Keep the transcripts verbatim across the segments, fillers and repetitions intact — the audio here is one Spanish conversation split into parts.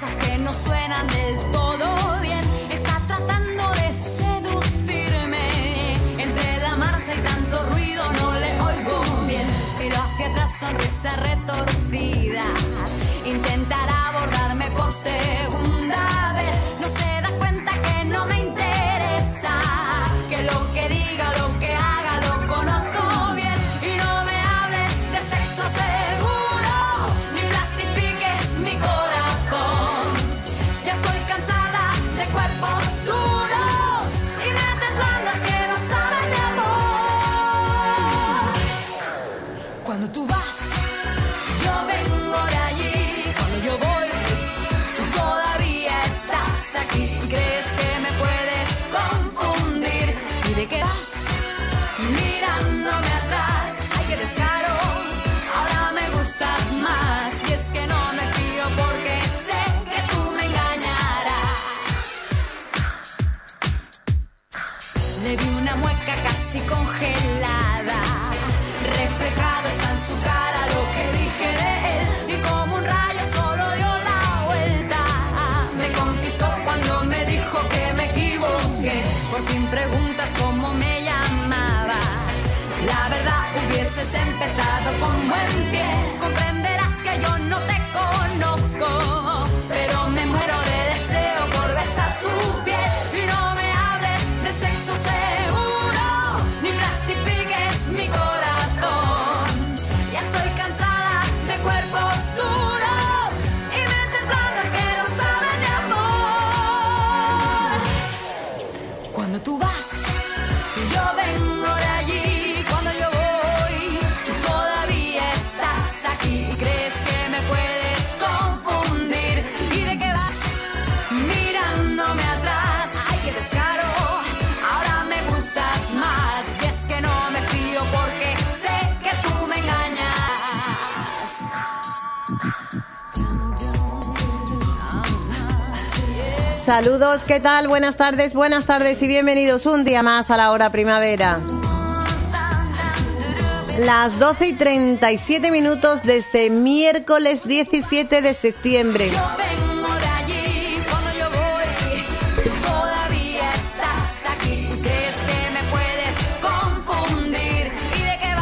cosas que no suenan del todo bien. Está tratando de seducirme. Entre la marcha y tanto ruido no le oigo bien. Pero hacia atrás, sonrisa retorcida. Intentará abordarme por segunda vez. No se da cuenta que no me interesa. Que lo que diga, lo que haga, lo conozco bien. Y no me hables de sexo seguro, ni plastifiques mi corazón. Ya estoy cansada de cuerpos duros y mentes blandas que no saben de amor. Cuando tú vas, yo vengo de allí. Cuando yo voy, tú todavía estás aquí. ¿Crees que me puedes confundir? ¿Y de qué vas? Mirándome atrás. Ay, qué descaro, ahora me gustas más. Y es que no me fío porque sé que tú me engañarás. Le vi una mueca casi congelada. Reflejado está en su cara lo que dije de él. Y como un rayo solo dio la vuelta. Me conquistó cuando me dijo que me equivoqué. Por fin preguntas cómo me llamaba. La verdad hubieses empezado con buen pie. Comprenderás que yo no te conozco, pero me muero de deseo por besar su piel. Y no me hables de sexo seguro, ni plastifiques mi corazón. Ya estoy cansada de cuerpos duros y mentes blandas que no saben de amor. Cuando tú vas, yo vengo de allí. Cuando yo voy, tú todavía estás aquí. ¿Crees que me puedes confundir? ¿Y de qué vas? Mirándome atrás. Ay, qué descaro, ahora me gustas más. Y es que no me fío porque sé que tú me engañas. Saludos, ¿qué tal? Buenas tardes, buenas tardes y bienvenidos un día más a la hora primavera. Las doce y treinta y siete minutos de este miércoles diecisiete de septiembre. Yo vengo de allí. Cuando yo voy, tú todavía estás aquí. ¿Crees que me puedes confundir? ¿Y de qué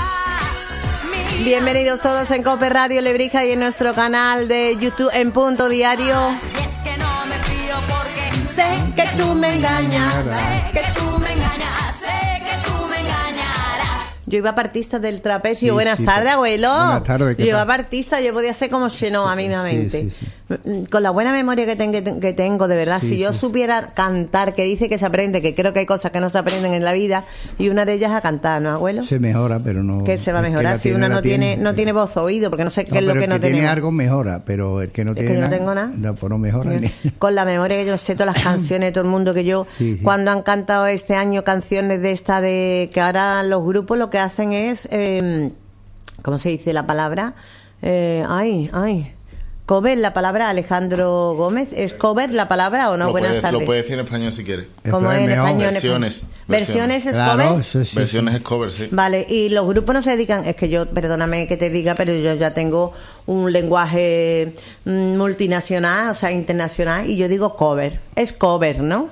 vas? Mi Bienvenidos todos en Cope Radio Lebrija y en nuestro canal de YouTube en Punto Diario. Y es que no me fío porque Sé que tú me engañas. sé que tú me engañas, sé que tú me engañarás. Yo iba partista del trapecio. Sí, Buenas sí, tardes, sí. abuelo. Buenas tardes, ¿qué Yo iba tal? partista, yo podía ser como Xenó a mínimamente. sí, Con la buena memoria que, ten- que tengo, de verdad, Sí, si yo sí. supiera cantar, que dice que se aprende, que creo que hay cosas que no se aprenden en la vida, y una de ellas es a cantar, ¿no, abuelo? Se mejora, pero no... Que se va a el que mejorar la si tiene, uno la no tiene, no tiene voz o oído, porque no sé qué No, es lo pero que el no que tiene tenemos. algo mejora, pero el que no Es tiene que yo no nada, tengo nada. no, pues no mejora. ni- Con la memoria que yo sé todas las canciones de todo el mundo, que yo Sí, sí. cuando han cantado este año canciones de esta de que ahora los grupos lo que hacen es eh, ¿cómo se dice la palabra? Eh, ay, ay cover la palabra. Alejandro Gómez, ¿es cover la palabra o no? Lo Buenas puedes, tardes. lo puedes decir en español si quieres. ¿Cómo es en mejor. español? Versiones, Versiones es Claro, cover. sí, sí, Versiones sí. es cover, sí. Vale, y los grupos no se dedican, es que yo, perdóname que te diga, pero yo ya tengo un lenguaje mm, multinacional, o sea, internacional, y yo digo cover. Es cover, ¿no?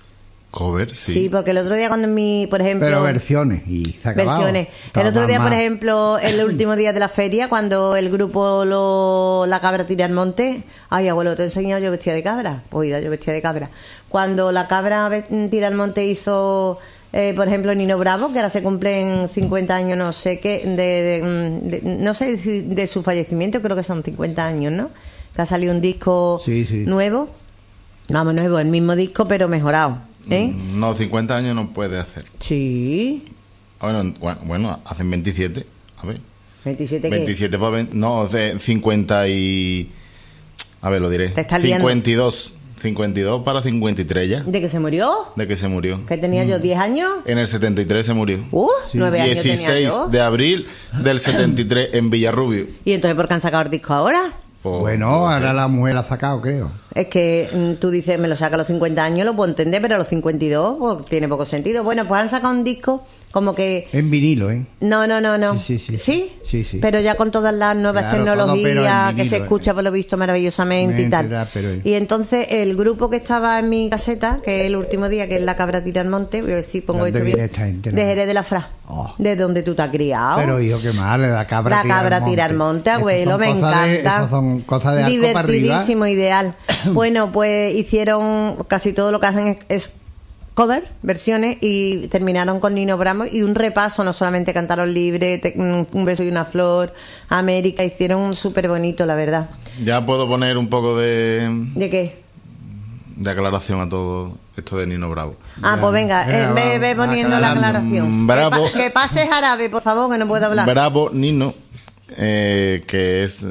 Cover, sí. Sí, porque el otro día cuando en mi, por ejemplo... Pero versiones, y se ha acabado. versiones. El Toma otro día, por más. ejemplo, el último día de la feria, cuando el grupo lo, La Cabra tira al monte, ay, abuelo, te he enseñado yo vestida de cabra. Pues iba yo vestida de cabra. Cuando La Cabra ve- tira al monte hizo, eh, por ejemplo, Nino Bravo, que ahora se cumplen cincuenta años, no sé qué, de, de- de- no sé si de su fallecimiento, creo que son cincuenta años, ¿no? Que ha salido un disco Sí, sí. nuevo. Vamos, nuevo, el mismo disco, pero mejorado. ¿Eh? No, cincuenta años no puede hacer. Sí. Ah, Bueno, bueno, bueno, hacen veintisiete. A ver. veintisiete qué? veintisiete para veinte. No, de cincuenta y. A ver, lo diré. Te estás liando. cincuenta y dos. cincuenta y dos para cincuenta y tres ya. ¿De que se murió? De que se murió. ¿Que tenía yo diez años? En el setenta y tres se murió. Uh, Sí. nueve años tenía dieciséis yo. de abril del setenta y tres en Villarrubio. ¿Y entonces por qué han sacado el disco ahora? Pues, Bueno, pues, ahora sí. la mujer la ha sacado, creo. Es que mm, tú dices, me lo saca a los cincuenta años, lo puedo entender, pero a los cincuenta y dos pues, tiene poco sentido. Bueno, pues han sacado un disco como que... En vinilo, ¿eh? No, no, no, no. Sí, sí, sí. ¿Sí? Sí, sí. Pero ya con todas las nuevas Claro, todo, pero en tecnologías que vinilo, se eh. escucha por lo visto maravillosamente y tal. Mentira, pero- Y entonces el grupo que estaba en mi caseta, que es el último día, que es La Cabra Tira al Monte, voy a ver si pongo ¿De dónde esto viene bien. esta gente, no? De Jerez de la Fra. Oh. De donde tú te has criado. Pero hijo, qué mal, la cabra La tira al cabra monte. tira al monte, Esas abuelo, son me cosas de- encanta. esas son cosas de arco para arriba. Divertidísimo, ideal. Bueno, pues hicieron casi todo lo que hacen es, es cover, versiones, y terminaron con Nino Bravo y un repaso, no solamente cantaron libre, te- un beso y una flor, América, hicieron un súper bonito, la verdad. Ya puedo poner un poco de, ¿De qué? de aclaración a todo esto de Nino Bravo. Ah, pues venga, venga, eh, ve, ve va, poniendo la aclarando. aclaración. Bravo. Que, pa- que pases árabe, por favor, que no puedo hablar. Bravo Nino, eh, que es... eh,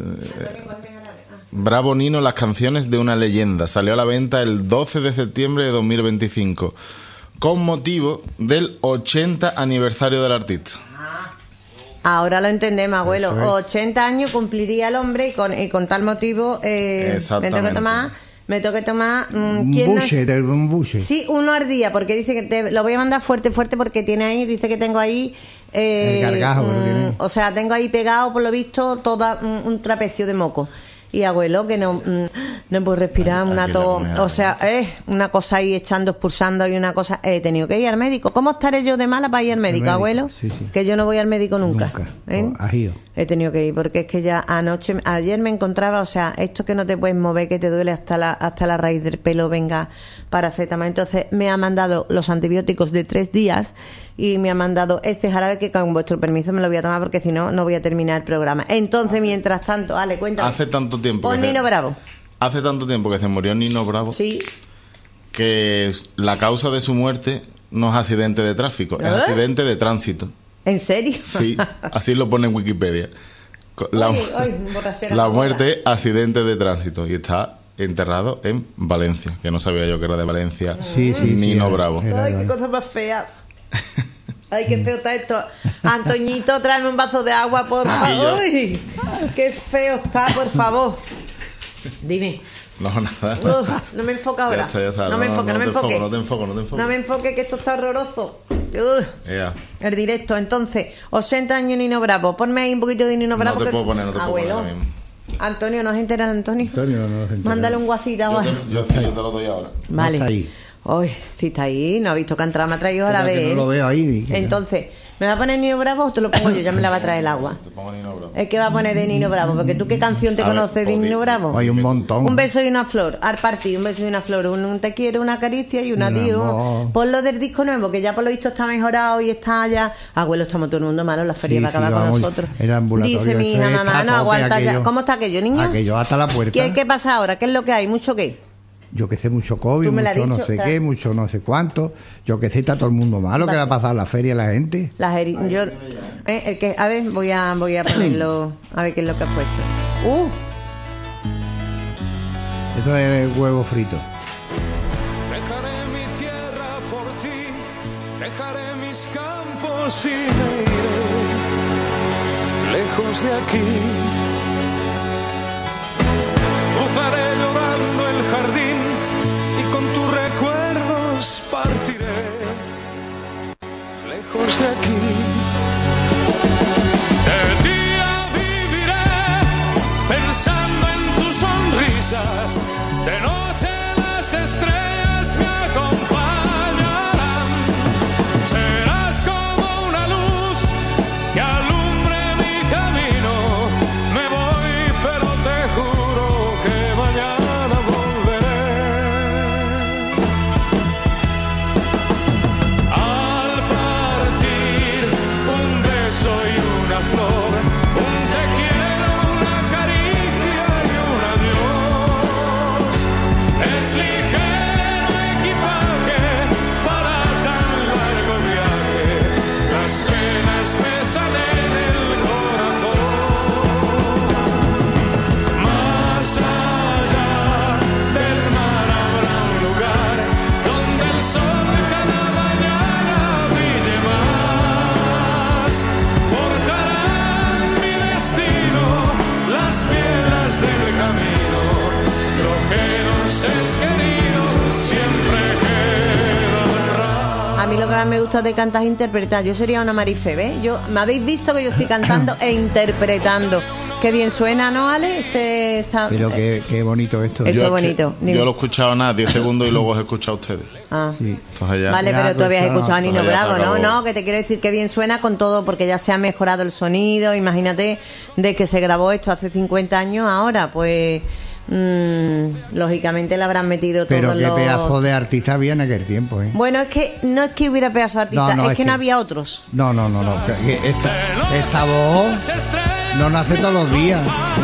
Bravo Nino, las canciones de una leyenda. Salió a la venta el doce de septiembre de dos mil veinticinco, con motivo del ochenta aniversario del artista. Ahora lo entendemos, abuelo. Eso es. ochenta años cumpliría el hombre y con, y con tal motivo eh, me Exactamente. tengo que tomar, me tengo que tomar... mm, Un ¿quién no- buche, de- un buche. Sí, uno al día, porque dice que te, lo voy a mandar fuerte, fuerte, porque tiene ahí, dice que tengo ahí... eh, El gargajo que lo mm, tiene. o sea, tengo ahí pegado, por lo visto, toda un, un trapecio de moco. Y abuelo, que no, mm, no puedo respirar, Ay, una aquí la tos, comida, o sea, eh, una cosa ahí echando, expulsando y una cosa, he tenido que ir al médico. ¿Cómo estaré yo de mala para ir al médico, médico, abuelo? sí, sí. Que yo no voy al médico nunca. Nunca. ¿eh? Pues, has ido. He tenido que ir, porque es que ya anoche, ayer me encontraba, o sea, esto que no te puedes mover, que te duele hasta la, hasta la raíz del pelo, venga, paracetamol. Entonces me ha mandado los antibióticos de tres días y me ha mandado este jarabe que con vuestro permiso me lo voy a tomar porque si no, no voy a terminar el programa. Entonces, mientras tanto, Ale, cuéntame. Hace tanto tiempo Pon que se- Nino Bravo. Hace tanto tiempo que se murió Nino Bravo Sí. que la causa de su muerte no es accidente de tráfico, es ¿Eh? accidente de tránsito. ¿En serio? Sí, así lo pone en Wikipedia. Co- La, Uy, uy, borrachera la moda. muerte es accidente de tránsito y está enterrado en Valencia, que no sabía yo que era de Valencia. Sí, sí, sí, Nino era- Bravo. era- Ay, qué cosa más fea. Ay, qué feo está esto. Antoñito, tráeme un vaso de agua, por Aquí yo. favor. Uy, qué feo está, por favor. Dime. No, nada. Uf, no me enfoca ahora. Ya está, ya está. No me enfoque, no, me te enfoque. enfoco, no te enfoco, no te enfoco. No me enfoque, que esto está horroroso. Uf, Ea. el directo. Entonces, ochenta años Nino Bravo. Ponme ahí un poquito de Nino Bravo. No te que- puedo poner, no te puedo Abuelo. poner ahora mismo. Antonio, ¿no se entera Antonio? Antonio no se entera. Mándale un guasita Yo ahora. te, yo, sí, yo te lo doy ahora. Vale. No está ahí. Ay, sí está ahí. No ha visto que ha entrado, me ha traído ahora Espera, que ver. no lo veo ahí. Entonces, ¿me va a poner Nino Bravo o te lo pongo yo? Ya me la va a traer el agua. Te pongo Nino Bravo. Es que va a poner de Nino Bravo, porque tú qué canción te A ver, conoces de pues, Nino di- Bravo. Hay un montón. Un beso y una flor, al partir, un beso y una flor, un, un te quiero, una caricia y un Un adiós. amor. Por lo del disco nuevo, que ya por lo visto está mejorado y está ya. Abuelo, estamos todo el mundo malo, la feria Sí, va a acabar sí, con vamos, nosotros. el ambulatorio Dice mi ese hija, está mamá, a no tope, aguanta ya. aquello- ¿Cómo está aquello, niño? Aquello hasta la puerta. ¿Qué, ¿Qué pasa ahora? ¿Qué es lo que hay? ¿Mucho qué? Yo que sé, mucho COVID, Tú me la has mucho no dicho, sé claro. qué, mucho no sé cuánto. Yo que sé, está todo el mundo malo. ¿Qué le ha pasado a la feria a la gente? Las heri- yo, eh, el que, a ver, voy a, voy a ponerlo, a ver qué es lo que ha puesto. Uh, Eso es huevo frito. Dejaré mi tierra por ti, dejaré mis campos y me iré lejos de aquí. Cruzaré llorando el jardín y con tus recuerdos partiré lejos de aquí. De día viviré pensando en tus sonrisas, de noche las estrellas me acompañarán. Serás como una luz que alumbre mi camino. Me voy, pero te juro que mañana volveré. Al partir me gusta de cantar es interpretar. Yo sería una Marife, ¿ves? Yo, me habéis visto que yo estoy cantando e interpretando. Qué bien suena, ¿no, Ale? Este, está, Pero qué, qué bonito esto. Esto Yo es es bonito. que- Yo lo he escuchado nada, diez segundos y luego os he escuchado a ustedes. Ah. Sí. Entonces ya. Vale, Ya, pero tú pues, habías no, escuchado a Nino pues ya se Bravo, ¿no? acabó. No, que te quiero decir que bien suena con todo, porque ya se ha mejorado el sonido. Imagínate, de que se grabó esto hace cincuenta años, ahora, pues, mmm, lógicamente le habrán metido Pero todos qué los... pedazo de artista había en aquel tiempo, ¿eh? Bueno, es que no es que hubiera pedazo de artista, No, no, es, es que, no que- había otros. No, no, no, no. que- que Esta, esta voz no nace todos los días.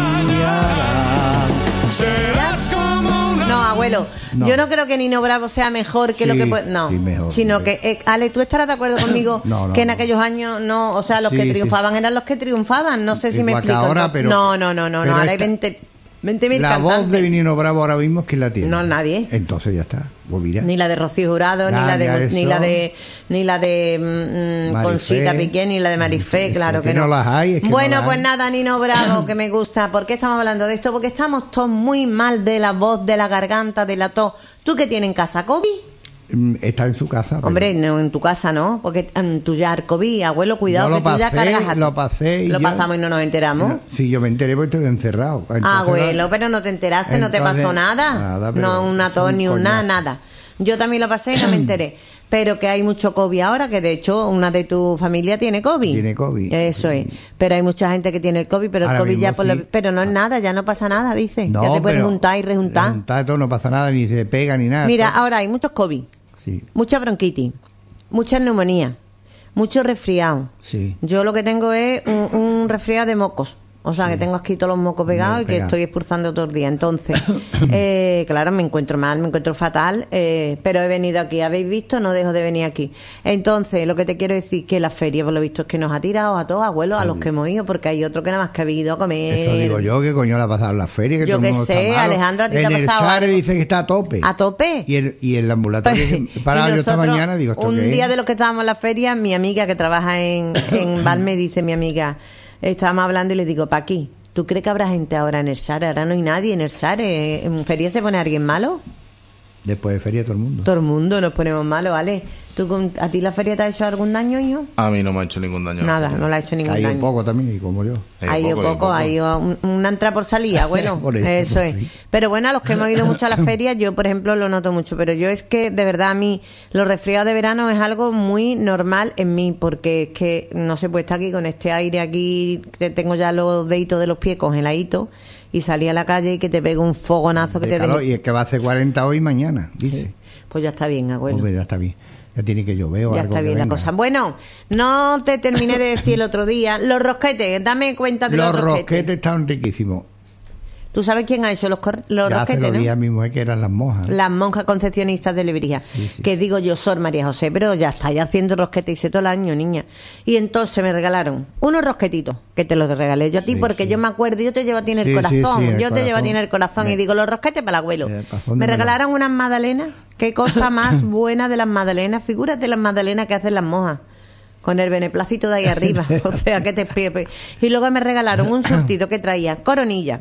Serás como una No, abuelo, No. yo no creo que Nino Bravo sea mejor que lo Sí, que puede... No, sí, mejor, sino sí. que... eh, Ale, ¿tú estarás de acuerdo conmigo No, no, que en no. aquellos años no... O sea, los Sí, que sí. triunfaban eran los que triunfaban? No sé si me Igual que explico. ahora, no, pero- no, no, no, no, pero no, ahora hay esta- veinte veinte mil La voz cantantes. de Nino Bravo ahora mismo es que la tiene. No, nadie. Entonces ya está. Pues mira. Ni la de Rocío Jurado, ni Ya, la de ya ni eso. la de ni la de mm, mm, Marifé. Conchita Piqué, ni la de Marifé, Eso, claro que que, no las hay, es que bueno, no las pues hay. nada, Nino Bravo, que me gusta. ¿Por qué estamos hablando de esto? Porque estamos todos muy mal de la voz, de la garganta, de la tos. ¿Tú qué tienes en casa, COVID? Mm, Está en su casa. pero- Hombre, no en tu casa, ¿no? Porque en tu ya COVID, abuelo, cuidado, Yo que lo tú ya pasé, cargas a- lo pasé y Lo yo- pasamos y no nos enteramos. No, sí, yo me enteré porque estoy encerrado. Entonces, Abuelo, no- pero no te enteraste, no te Entonces, pasó nada. nada, pero no una tos un ni una coñazo. nada. Yo también lo pasé y no me enteré. Pero que hay mucho COVID ahora, que de hecho una de tu familia tiene COVID. Tiene COVID. Eso es. Pero hay mucha gente que tiene el COVID, pero el Ahora COVID ya mismo por lo- sí. Pero no es nada, ya no pasa nada, dice. No, ya te puedes pero juntar y rejuntar. Rejuntar todo, no pasa nada, ni se pega ni nada. Mira, todo- ahora hay muchos COVID, Sí, mucha bronquitis, mucha neumonía, mucho resfriado. sí. Yo lo que tengo es un, un resfriado de mocos. O sea, que tengo aquí todos los mocos pegados Muy y que pegado. estoy expulsando todo el día. Entonces, eh, claro, me encuentro mal, me encuentro fatal, eh, pero he venido aquí. ¿Habéis visto? No dejo de venir aquí. Entonces, lo que te quiero decir que la feria, por lo visto, es que nos ha tirado a todos, abuelos, a los que hemos ido, porque hay otro que nada más que ha ido a comer. Eso digo yo, que coño le ha pasado en la feria. Que Yo todo el qué mundo sé, está malo. Alejandro, ¿a ti te en ha el pasado Sare algo? dice que está a tope. ¿A tope? Y el, y el ambulatorio Y parado yo esta nosotros, mañana digo, ¿esto un qué es? día de los que estábamos en la feria, mi amiga que trabaja en, en Valme dice, mi amiga, estábamos hablando y le digo, Paqui, ¿tú crees que habrá gente ahora en el Sare? Ahora no hay nadie en el Sare. ¿En feria se pone alguien malo? Después de feria todo el mundo. Todo el mundo nos ponemos malos, ¿vale? ¿Tú, con- ¿A ti la feria te ha hecho algún daño, hijo? A mí no me ha hecho ningún daño. Nada, no le ha hecho ningún Hay un daño. poco también, y como yo. Ha ido poco, ha ido un- una entrada por salida, bueno, Por eso, eso es. sí. Pero bueno, a los que hemos ido mucho a las ferias, yo por ejemplo lo noto mucho, pero yo es que de verdad a mí los resfriados de verano es algo muy normal en mí, porque es que no se puede estar aquí con este aire aquí, que tengo ya los deditos de los pies congeladitos y salí a la calle y que te pega un fogonazo que De te calor, deje. y es que va a hacer cuarenta hoy y mañana, dice. Pues ya está bien, abuelo. Hombre, ya está bien. Ya tiene que llover o Ya algo está que bien la venga. cosa. Bueno, no te terminé de decir el otro día. Los rosquetes, dame cuenta de los, Los rosquetes. rosquetes estaban riquísimos. ¿Tú sabes quién ha hecho los, cor- los Ya se rosquetes, lo no? dije a mi mujer que eran las monjas. Las monjas concepcionistas de Lebrija. Sí, sí. Que digo yo, Sor María José, pero ya está, ya haciendo rosquetes, hice todo el año, niña. Y entonces me regalaron unos rosquetitos, que te los regalé yo a ti, Sí, porque sí. yo me acuerdo, yo te llevo a ti en el Sí, sí, corazón, sí, en el yo te llevo a ti en corazón. el corazón, y Me- digo, los rosquetes para el abuelo. El corazón Me de regalaron unas magdalenas, qué cosa más buena de las magdalenas, figúrate las magdalenas que hacen las monjas. Con el beneplácito de ahí arriba, o sea, que te pie. Y luego me regalaron un surtido que traía coronilla,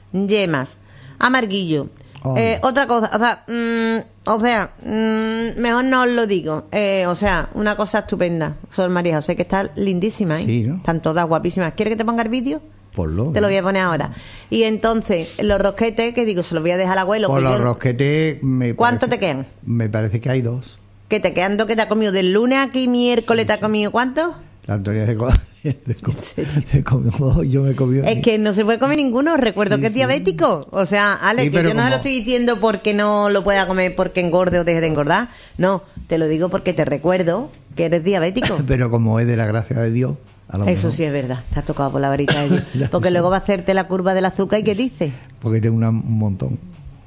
yemas, amarguillo, Oh. eh, otra cosa, o sea, mm, o sea, mm, mejor no os lo digo, eh, o sea, una cosa estupenda, Sor María José, que está lindísima, ¿eh? Sí, ¿no? Están todas guapísimas. ¿Quieres que te ponga el vídeo? Por lo Te lo voy a poner ahora. Y entonces, los rosquetes, que digo, se los voy a dejar al abuelo. Por que los yo- rosquetes me ¿Cuánto parece- te quedan? Me parece que hay dos. Que te quedan dos que te ha comido del lunes aquí, miércoles te ha comido ¿cuántos? La Antonia se comió, se comió, se comió dos, yo me comí Es que no se puede comer ninguno, recuerdo Sí, que es sí. diabético. O sea, Ale, Sí, que pero yo no se lo como- estoy diciendo porque no lo pueda comer porque engorde o deje de engordar. No, te lo digo porque te recuerdo que eres diabético. Pero como es de la gracia de Dios, a lo Eso mejor, sí es verdad, te has tocado por la varita de Dios. Ya Porque sé. luego va a hacerte la curva del azúcar y ¿qué dice? porque tengo una- un montón.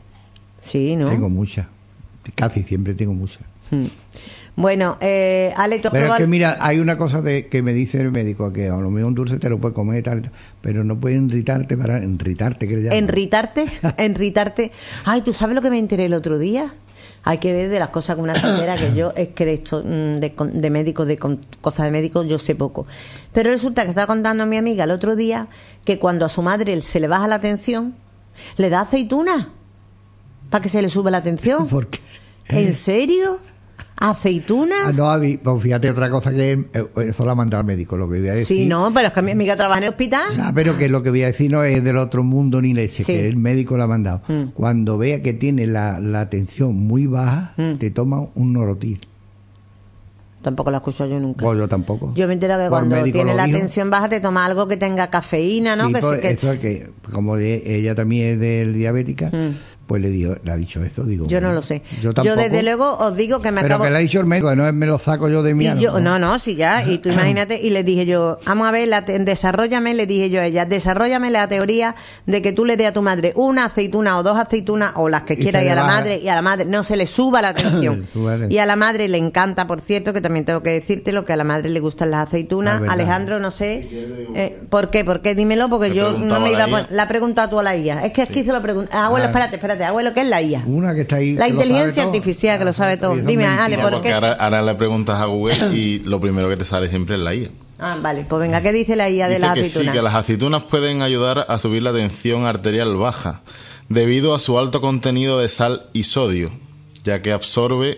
Sí, ¿no? Tengo muchas. Casi siempre tengo muchas. Hmm. Bueno, eh, Ale, ¿tú has Pero es probado que el- mira, hay una cosa de, que me dice el médico, que a lo mejor un dulce te lo puedes comer y tal, pero no puedes enritarte para enritarte, que le llaman. ¿Enritarte? ¿Enritarte? Ay, ¿tú sabes lo que me enteré el otro día? Hay que ver de las cosas con una señora que yo, es que de esto, mm, de, con- de médicos, de con- cosas de médicos, yo sé poco. Pero resulta que estaba contando a mi amiga el otro día que cuando a su madre se le baja la tensión, le da aceituna para que se le suba la tensión. ¿Por qué? ¿En serio? ¿Aceitunas? Ah, no, a mí, pues fíjate otra cosa que eh, eso lo ha mandado al médico, lo que voy a decir. Sí, no, pero es que mi amiga trabaja en el hospital. Ah, pero que lo que voy a decir no es del otro mundo ni leche, Sí. que el médico lo ha mandado. Mm. Cuando vea que tiene la, la tensión muy baja, Mm. te toma un Norotil. Tampoco la escucho yo nunca. Pues yo tampoco. Yo me entero que Pues el cuando médico tiene lo la dijo. tensión baja te toma algo que tenga cafeína, ¿no? Sí, que, pues, se- que- eso es que, como de- ella también es del diabética, Mm. pues le, dijo, le ha dicho eso, digo. Yo no lo sé. Yo Yo, tampoco. desde luego os digo que me Pero acabo... que le ha dicho el médico, no es me lo saco yo de mi Y ano, yo, no, no, sí, ya. Y tú imagínate, y le dije yo, vamos a ver, la te- desarróllame, le dije yo a ella, desarróllame la teoría de que tú le des a tu madre una aceituna o dos aceitunas, o las que Y quieras, se y, le a la baja. madre, y a la madre no se le suba la tensión. Sube la- Y a la madre le encanta, por cierto, que también tengo que decirte lo que a la madre le gustan las Ah, aceitunas. verdad. Alejandro, no sé, eh, ¿por qué? ¿Por qué? Dímelo, porque Le yo preguntaba no me a iba la a poner, I A. la ha preguntado tú a la I A. Es que aquí se lo pregunta. Abuelo, Ah. espérate, espérate, abuelo, ¿qué es la I A? Una que está ahí. La que lo sabe inteligencia todo. artificial que lo sabe todo. Eso es Dime, mentira. Ale, No, ¿por porque qué? ahora, ahora le preguntas a Google y lo primero que te sale siempre es la I A. Ah, vale, pues venga, ¿qué dice la I A de Dice las que aceitunas? sí, que las aceitunas pueden ayudar a subir la tensión arterial baja debido a su alto contenido de sal y sodio, ya que absorbe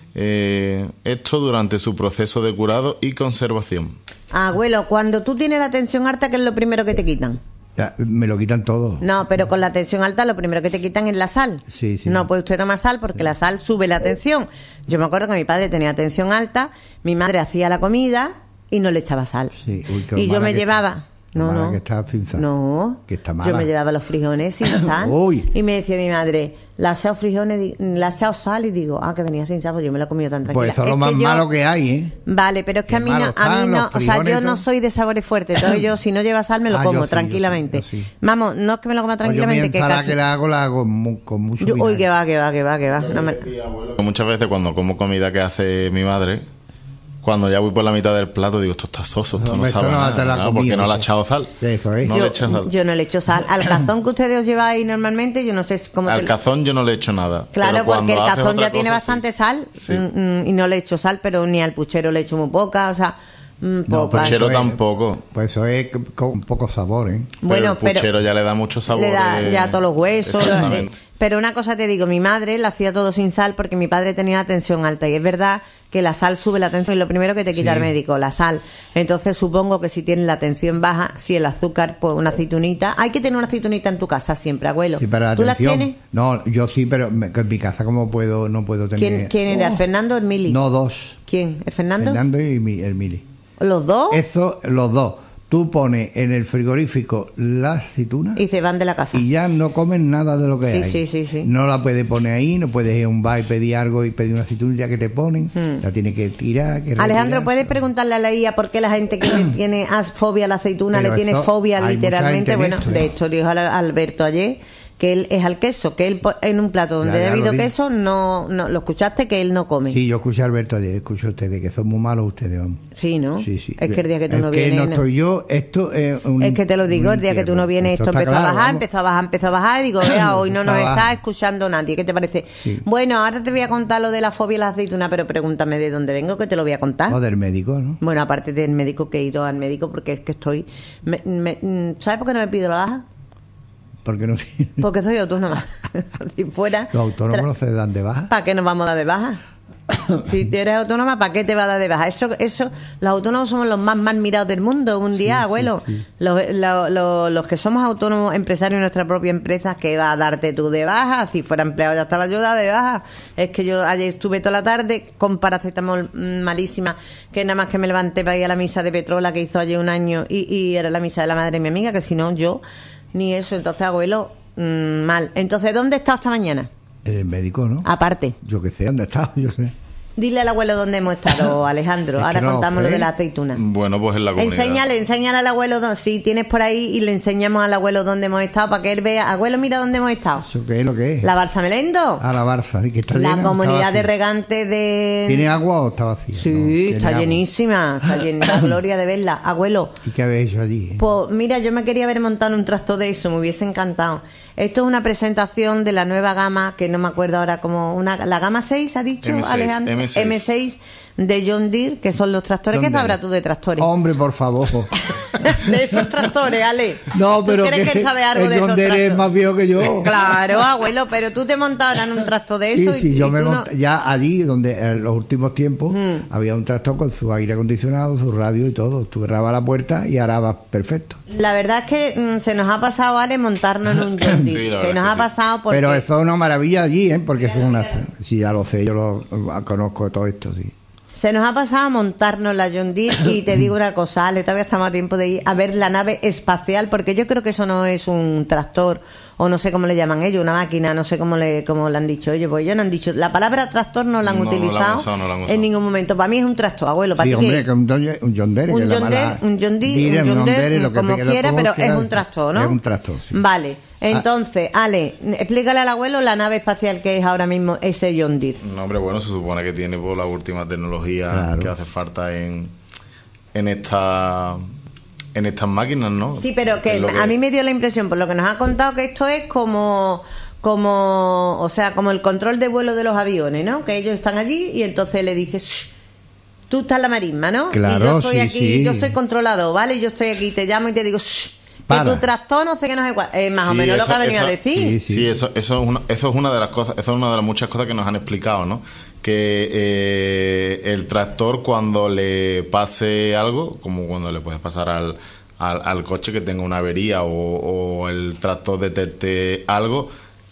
eh, esto durante su proceso de curado y conservación. Abuelo, cuando tú tienes la tensión alta, ¿qué es lo primero que te quitan? Ya, me lo quitan todo. No, pero con la tensión alta lo primero que te quitan es la sal. Sí, sí. No puede usted tomar sal porque la sal sube la tensión. Yo me acuerdo que mi padre tenía tensión alta, mi madre hacía la comida y no le echaba sal. Sí, uy, qué y yo mala me que llevaba... está. Qué No, mala no. que está sin sal. No. Que está Yo mala. me llevaba los frijoles sin sal. Uy. Y me decía mi madre, la has echado frijoles, di- la has echado sal, y digo, ah, que venía sin sal, pues yo me lo he comido tan tranquila. Pues eso es lo Es más que yo- malo que hay, ¿eh? Vale, pero es que Qué a mí no, malos a mí están no, los o sea, yo frijoles, no todo. soy de sabores fuertes, entonces yo si no lleva sal me lo Ah, yo como sí, yo sí, tranquilamente. yo sí. Vamos, no es que me lo coma Pues yo mi tranquilamente, que ensalada casi... que la hago, la hago mu- con mucho Yo- uy, vinagre. que va, que va, que va, que va. No me- Muchas veces cuando como comida que hace mi madre, cuando ya voy por la mitad del plato, digo, esto está soso, esto No, no, esto sabe no nada, te la claro, comí, porque no le ha eso. echado sal. Eso es. No yo, le echa sal. yo no le echo sal. Al cazón que ustedes os lleváis normalmente, yo no sé cómo... Al te- cazón yo no le echo nada. Claro, pero cuando porque el haces cazón otra ya tiene cosa, bastante sí. sal Sí. mm, mm, y no le echo sal, pero ni al puchero le echo muy poca, o sea... mm, No, poca. Puchero Eso es- tampoco. Pues eso es c- con poco sabor, ¿eh? Bueno, pero el puchero pero ya le da mucho sabor. le da eh, ya todos los huesos. lo- Exactamente. eh, pero una cosa te digo, mi madre la hacía todo sin sal porque mi padre tenía la tensión alta y es verdad que la sal sube la tensión y lo primero que te quita Sí. el médico, la sal. Entonces supongo que si tienes la tensión baja, si el azúcar, pues una aceitunita. Hay que tener una aceitunita en tu casa siempre, abuelo. Sí, para la ¿Tú las atención. tienes? No, yo sí, pero me- que en mi casa como puedo, no puedo tener... ¿Quién, quién era? ¿El Oh. Fernando o el Mili? No, dos. ¿Quién? ¿El Fernando? Fernando y mi- el Mili. ¿Los dos? Eso, los dos. Tú pones en el frigorífico las aceitunas Y se van de la casa. y ya no comen nada de lo que Sí, hay. sí, sí, sí. No la puedes poner ahí, no puedes ir a un bar y pedir algo y pedir una aceitunita que te ponen. Hmm. La tienes que tirar. Que Alejandro, retirar. ¿puedes preguntarle a la I A por qué la gente que le tiene as- fobia a la aceituna Pero le tiene eso, fobia hay literalmente? mucha gente en Bueno, esto, de ¿eh? hecho dijo Al- Alberto ayer que él es al queso, que él po- en un plato donde Ya, ya ha habido lo vi. queso, no, no, lo escuchaste que él no come. Sí, yo escuché a Alberto ayer, escucho a ustedes, que son muy malos ustedes, vamos. Sí, ¿no? Sí, sí. Es que el día que tú Es no que vienes... no no. estoy yo, esto es un... Es que te lo digo, un el día que tú no infierno. vienes, esto, está empezó a claro, bajar, vamos. empezó a bajar, empezó a bajar, y digo, vea, hoy no nos Está está baja. escuchando nadie, ¿qué te parece? Sí. Bueno, ahora te voy a contar lo de la fobia a la aceituna, pero pregúntame de dónde vengo, que te lo voy a contar. O del médico, ¿no? Bueno, aparte del médico que he ido al médico, porque es que estoy... me- me- ¿Sabes por qué no me pido la baja? Porque no tiene... Porque soy autónoma. Si fuera... Los autónomos no se dan de baja. ¿Para qué nos vamos a dar de baja? Si eres autónoma, ¿para qué te va a dar de baja? Eso, eso, los autónomos somos los más mal mirados del mundo. Un día, Sí, abuelo, sí, sí. Los, lo- lo- los que somos autónomos, empresarios de nuestra propia empresa, ¿qué va a darte tú de baja? Si fuera empleado ya estaba yo dada de baja. Es que yo ayer estuve toda la tarde con paracetamol mm, malísima, que nada más que me levanté para ir a la misa de Petrola que hizo ayer un año y, y era la misa de la madre de mi amiga, que si no yo ni eso. Entonces, abuelo, mm, mal. Entonces, ¿dónde he estado esta mañana? El médico, ¿no? Aparte. Yo que sé, ¿dónde está? Yo sé. Dile al abuelo dónde hemos estado, Alejandro. Es que Ahora no, contamos lo ¿eh? de la aceituna. Bueno, pues en la comunidad. Enséñale, enséñale al abuelo dó- si tienes por ahí y le enseñamos al abuelo dónde hemos estado para que él vea. Abuelo, mira dónde hemos estado. ¿Eso qué es lo que es? La Balsa Melendo. A la Barça, ¿y que está llena La o está comunidad de vacía? regantes de... ¿Tiene agua o está vacía? Sí, No, tiene está agua. llenísima. Está llena. La gloria de verla. Abuelo, ¿Y qué habéis hecho allí? eh? pues mira, yo me quería haber montado en un tractor de eso, me hubiese encantado. Esto es una presentación de la nueva gama, que no me acuerdo ahora como una, la gama seis, ha dicho M seis, Alejandro. M seis. M seis de John Deere, que son los tractores. ¿Qué ¿Dónde? sabrás tú de tractores? Hombre, por favor. De esos tractores, Ale. No, pero ¿Tú crees que, él sabe algo el de esos John Deere tractores? es más viejo que yo. Claro, abuelo, pero tú te montabas en un tractor de Sí, eso. sí, y, yo y me tú monté, no... ya allí donde en los últimos tiempos Mm. había un tractor con su aire acondicionado, su radio y todo. Tú cerrabas la puerta y arabas perfecto. La verdad es que mm, se nos ha pasado, Ale, montarnos en un John Deere. Sí, la se verdad nos que ha sí. pasado porque... Pero eso es una maravilla allí, ¿eh? Porque eso es una... Sí, ya lo sé, yo lo conozco todo esto, sí. Se nos ha pasado a montarnos la John Deere y te digo una cosa, Ale, todavía estamos a tiempo de ir a ver la nave espacial, porque yo creo que eso no es un tractor, o no sé cómo le llaman ellos, una máquina, no sé cómo le, cómo le han dicho ellos, pues ellos no han dicho, la palabra tractor no la han No, no la han utilizado usado, no la han usado. en ningún momento. Para mí es un tractor, abuelo, para Sí, ti hombre, que... que un, John- un John Deere. Un que la John mala- Deere, un John Deere, Deere, un John Deere, lo que como sea, lo quiera, que pero sea, es un tractor, ¿no? Es un tractor, sí. Vale, entonces, Ale, explícale al abuelo la nave espacial que es ahora mismo ese John Deere. No, hombre, bueno, se supone que tiene pues, la última tecnología Claro. que hace falta en, en esta en estas máquinas, ¿no? Sí, pero que, Es lo a mí me dio la impresión, por lo que nos ha contado, que esto es como, como, o sea, como el control de vuelo de los aviones, ¿no? Que ellos están allí y entonces le dices, "Shh, tú estás en la marisma, ¿no? Claro, y yo estoy sí, aquí, sí. yo soy controlado, ¿vale? Y yo estoy aquí, te llamo y te digo, "Shh, que Para. tu tractor no sé qué, no sé cuál". Eh, más o Sí, menos lo eso- que ha venido eso- a decir. sí, Sí, eso, eso, es una, eso es una de las cosas, eso es una de las muchas cosas que nos han explicado, ¿no? Que eh, el tractor cuando le pase algo, como cuando le puedes pasar al, al, al coche que tenga una avería o, o el tractor detecte algo,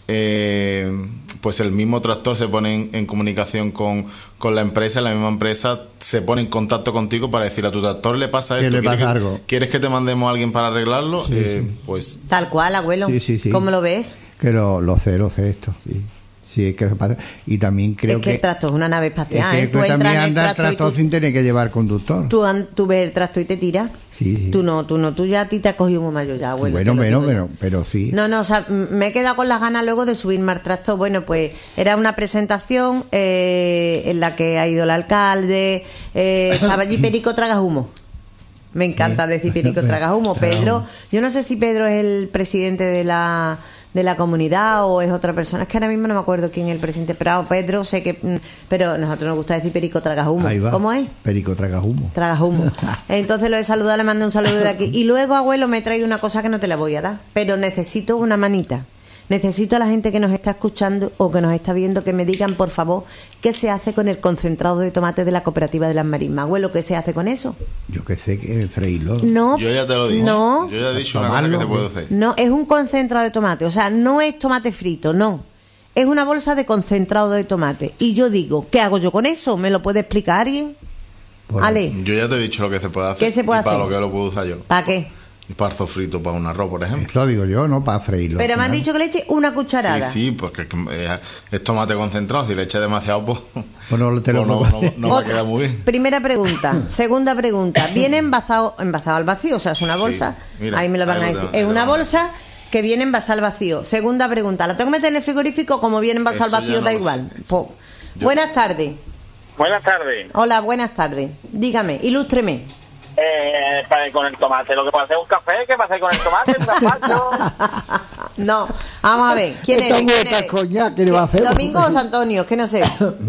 eh, pues el mismo tractor se pone en, en comunicación con, con la empresa, la misma empresa se pone en contacto contigo para decir a tu tractor le pasa Que esto, le ¿quieres pasa que, algo? ¿quieres que te mandemos a alguien para arreglarlo? Sí, Eh, sí. Pues Tal cual, abuelo. Sí, sí, sí. ¿Cómo lo ves? Que lo, lo sé, lo sé esto, sí. Sí, es que pasa. Y también creo es que, que... el tractor es una nave es espacial, que ¿eh? Tú entras también en el anda el tractor y tractor tú- sin tener que llevar conductor. Tú, an- tú ves el tractor y te tiras. Sí, sí. Tú no, tú no, tú ya a ti te has cogido muy mayor ya, abuelo. bueno, te lo bueno, digo yo. pero, pero sí. No, no, o sea, m- me he quedado con las ganas luego de subirme al tractor. Bueno, pues era una presentación eh, en la que ha ido el alcalde, eh, estaba allí Perico Tragahumo. Me encanta Sí. decir Perico Tragahumo. Pedro, yo no sé si Pedro es el presidente de la de la comunidad o es otra persona. Es que ahora mismo no me acuerdo quién es el presidente. Pero Pedro, sé que... mm, Pero a nosotros nos gusta decir Perico Tragahumo. Ahí va. ¿Cómo es? Perico traga humo. Tragas humo. Entonces lo he saludado, le mandé un saludo de aquí. Y luego, abuelo, me he traído una cosa que no te la voy a dar. Pero necesito una manita. Necesito a la gente que nos está escuchando o que nos está viendo que me digan, por favor, qué se hace con el concentrado de tomate de la cooperativa de las marismas. Abuelo, ¿qué se hace con eso? Yo que sé que freírlo. No. yo ya te lo he dicho. No. Yo ya he dicho una cosa Tomarlo. que se puede hacer. No, es un concentrado de tomate. O sea, no es tomate frito, no. Es una bolsa de concentrado de tomate. Y yo digo, ¿qué hago yo con eso? ¿Me lo puede explicar alguien? Por- Ale, Yo ya te he dicho lo que se puede hacer. ¿Qué se puede y para hacer? lo que lo puedo usar yo. ¿para qué? Y para sofrito para un arroz, por ejemplo. Eso digo yo, ¿no? Para freírlo. Pero me han Claro. dicho que le eche una cucharada. Sí, sí, porque es que, eh, es tomate concentrado. Si le eches demasiado, pues, Pues no te lo pues no, puedo- no- no va a Otra- quedar muy bien. Primera pregunta. Segunda pregunta. Viene envasado, envasado al vacío, o sea, es una Sí, bolsa. mira, ahí me lo van ahí a lo decir. tengo, ahí Es lo una tengo. bolsa que viene envasada al vacío. Segunda pregunta. ¿La tengo que meter en el frigorífico como viene envasado Eso al vacío? ya Da no lo igual. sé. Po- Yo- Buenas tardes. Buenas tardes. Hola, buenas tardes. Dígame, ilústreme. Eh, para, con el tomate, lo que puede hacer un café, ¿qué pasa con el tomate? Un gazpacho. No, vamos a ver. ¿Quién Esta es? ¿Quién muerta es? coñac, ¿qué le va a hacer? ¿Domingo o José Antonio? Que no sé.